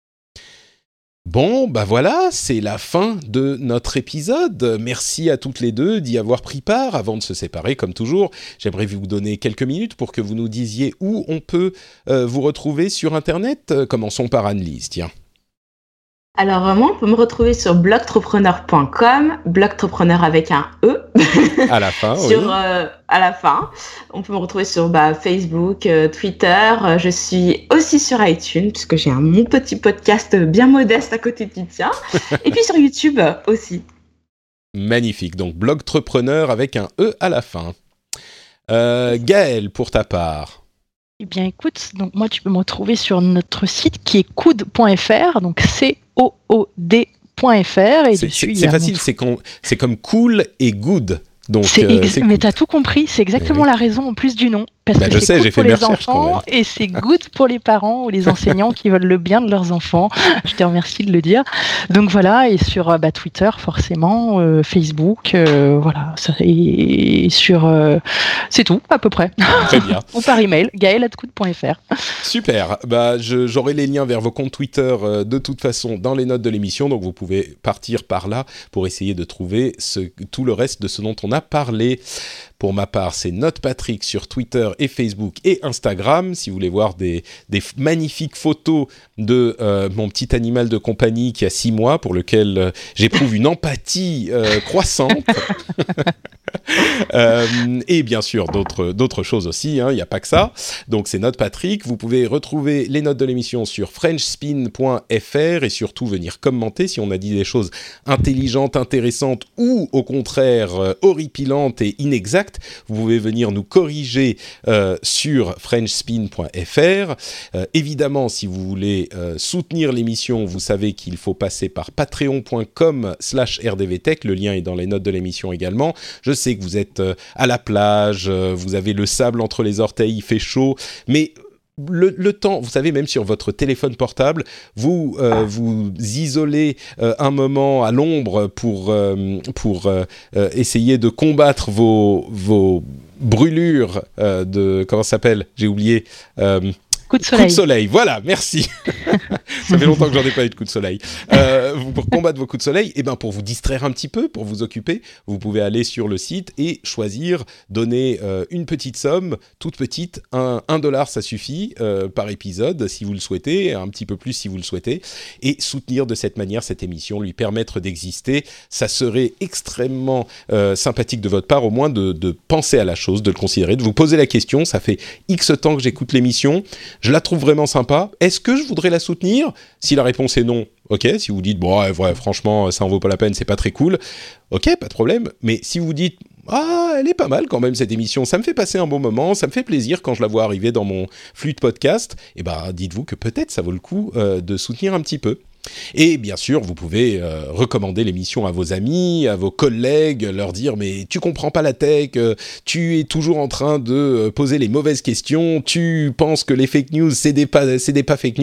Bon, bah voilà, c'est la fin de notre épisode. Merci à toutes les deux d'y avoir pris part. Avant de se séparer, comme toujours, j'aimerais vous donner quelques minutes pour que vous nous disiez où on peut vous retrouver sur Internet. Commençons par Anne-Lise, tiens. Alors moi, on peut me retrouver sur blogtrepreneur.com, blogtrepreneur avec un E. À la fin, oui. À la fin. On peut me retrouver sur Facebook, Twitter. Je suis aussi sur iTunes, puisque j'ai mon petit podcast bien modeste à côté du tien. Et puis sur YouTube aussi. Magnifique. Donc blogtrepreneur avec un E à la fin. Gaëlle, pour ta part. Eh bien, écoute, donc moi, tu peux me retrouver sur notre site qui est cood.fr, donc COOD.fr. Et c'est facile, c'est comme cool et good. Donc, mais t'as tout compris, c'est exactement la raison en plus du nom. Parce que c'est cool pour les enfants et c'est good pour les parents ou les enseignants qui veulent le bien de leurs enfants. Je te remercie de le dire. Donc voilà, et sur Twitter forcément, Facebook, voilà. Et sur, c'est tout à peu près. Très bien. Ou par email, gaël@cood.fr. Super. J'aurai les liens vers vos comptes Twitter de toute façon dans les notes de l'émission, donc vous pouvez partir par là pour essayer de trouver tout le reste de ce dont on a parlé. Pour ma part, c'est NotePatrick sur Twitter et Facebook et Instagram. Si vous voulez voir des magnifiques photos de mon petit animal de compagnie qui a 6 mois, pour lequel j'éprouve une empathie croissante. Et bien sûr, d'autres choses aussi, il n'y a pas que ça. Donc c'est NotePatrick. Vous pouvez retrouver les notes de l'émission sur frenchspin.fr et surtout venir commenter si on a dit des choses intelligentes, intéressantes ou au contraire horripilantes et inexactes. Vous pouvez venir nous corriger sur frenchspin.fr. Évidemment, si vous voulez soutenir l'émission, vous savez qu'il faut passer par patreon.com/rdvtech. Le lien est dans les notes de l'émission également. Je sais que vous êtes à la plage, vous avez le sable entre les orteils, il fait chaud, mais le temps, vous savez, même sur votre téléphone portable, vous isolez un moment à l'ombre pour essayer de combattre vos brûlures de... Comment ça s'appelle ? J'ai oublié... Coup de soleil. Coup de soleil, voilà, merci. Ça fait longtemps que j'en ai pas eu de coup de soleil. Pour combattre vos coups de soleil, et pour vous distraire un petit peu, pour vous occuper, vous pouvez aller sur le site et choisir, donner une petite somme, toute petite, $1 ça suffit par épisode si vous le souhaitez, un petit peu plus si vous le souhaitez, et soutenir de cette manière cette émission, lui permettre d'exister. Ça serait extrêmement sympathique de votre part, au moins de penser à la chose, de le considérer, de vous poser la question. Ça fait X temps que j'écoute l'émission. Je la trouve vraiment sympa. Est-ce que je voudrais la soutenir ? Si la réponse est non, ok. Si vous dites, bon, ouais, franchement, ça en vaut pas la peine, c'est pas très cool, ok, pas de problème. Mais si vous dites, elle est pas mal quand même cette émission, ça me fait passer un bon moment, ça me fait plaisir quand je la vois arriver dans mon flux de podcast, dites-vous que peut-être ça vaut le coup de soutenir un petit peu. Et bien sûr, vous pouvez recommander l'émission à vos amis, à vos collègues, leur dire « mais tu comprends pas la tech, tu es toujours en train de poser les mauvaises questions, tu penses que les fake news, c'est des pas fake news ».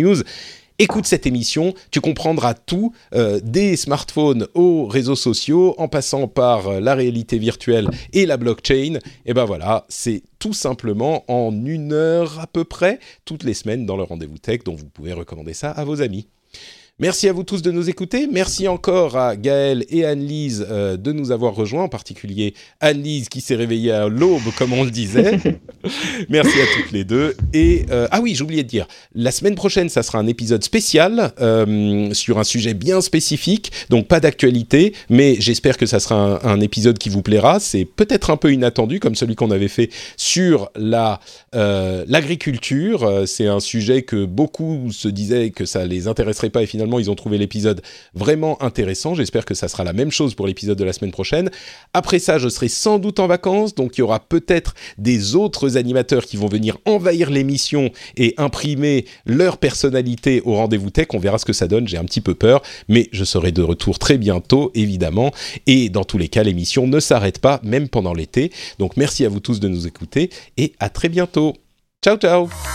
Écoute cette émission, tu comprendras tout, des smartphones aux réseaux sociaux, en passant par la réalité virtuelle et la blockchain. Et ben voilà, c'est tout simplement en 1 heure à peu près, toutes les semaines dans le Rendez-vous Tech, dont vous pouvez recommander ça à vos amis. Merci à vous tous de nous écouter. Merci encore à Gaël et Anne-Lise de nous avoir rejoints, en particulier Anne-Lise qui s'est réveillée à l'aube, comme on le disait. Merci à toutes les deux. Et ah oui, j'oubliais de dire, la semaine prochaine, ça sera un épisode spécial sur un sujet bien spécifique, donc pas d'actualité, mais j'espère que ça sera un épisode qui vous plaira. C'est peut-être un peu inattendu, comme celui qu'on avait fait sur l'agriculture. C'est un sujet que beaucoup se disaient que ça les intéresserait pas, et finalement, ils ont trouvé l'épisode vraiment intéressant. J'espère que ça sera la même chose pour l'épisode de la semaine prochaine. Après ça, je serai sans doute en vacances, donc il y aura peut-être des autres animateurs qui vont venir envahir l'émission et imprimer leur personnalité au Rendez-vous Tech. On verra ce que ça donne, j'ai un petit peu peur, mais je serai de retour très bientôt, évidemment. Et dans tous les cas, l'émission ne s'arrête pas, même pendant l'été. Donc merci à vous tous de nous écouter et à très bientôt. Ciao, ciao!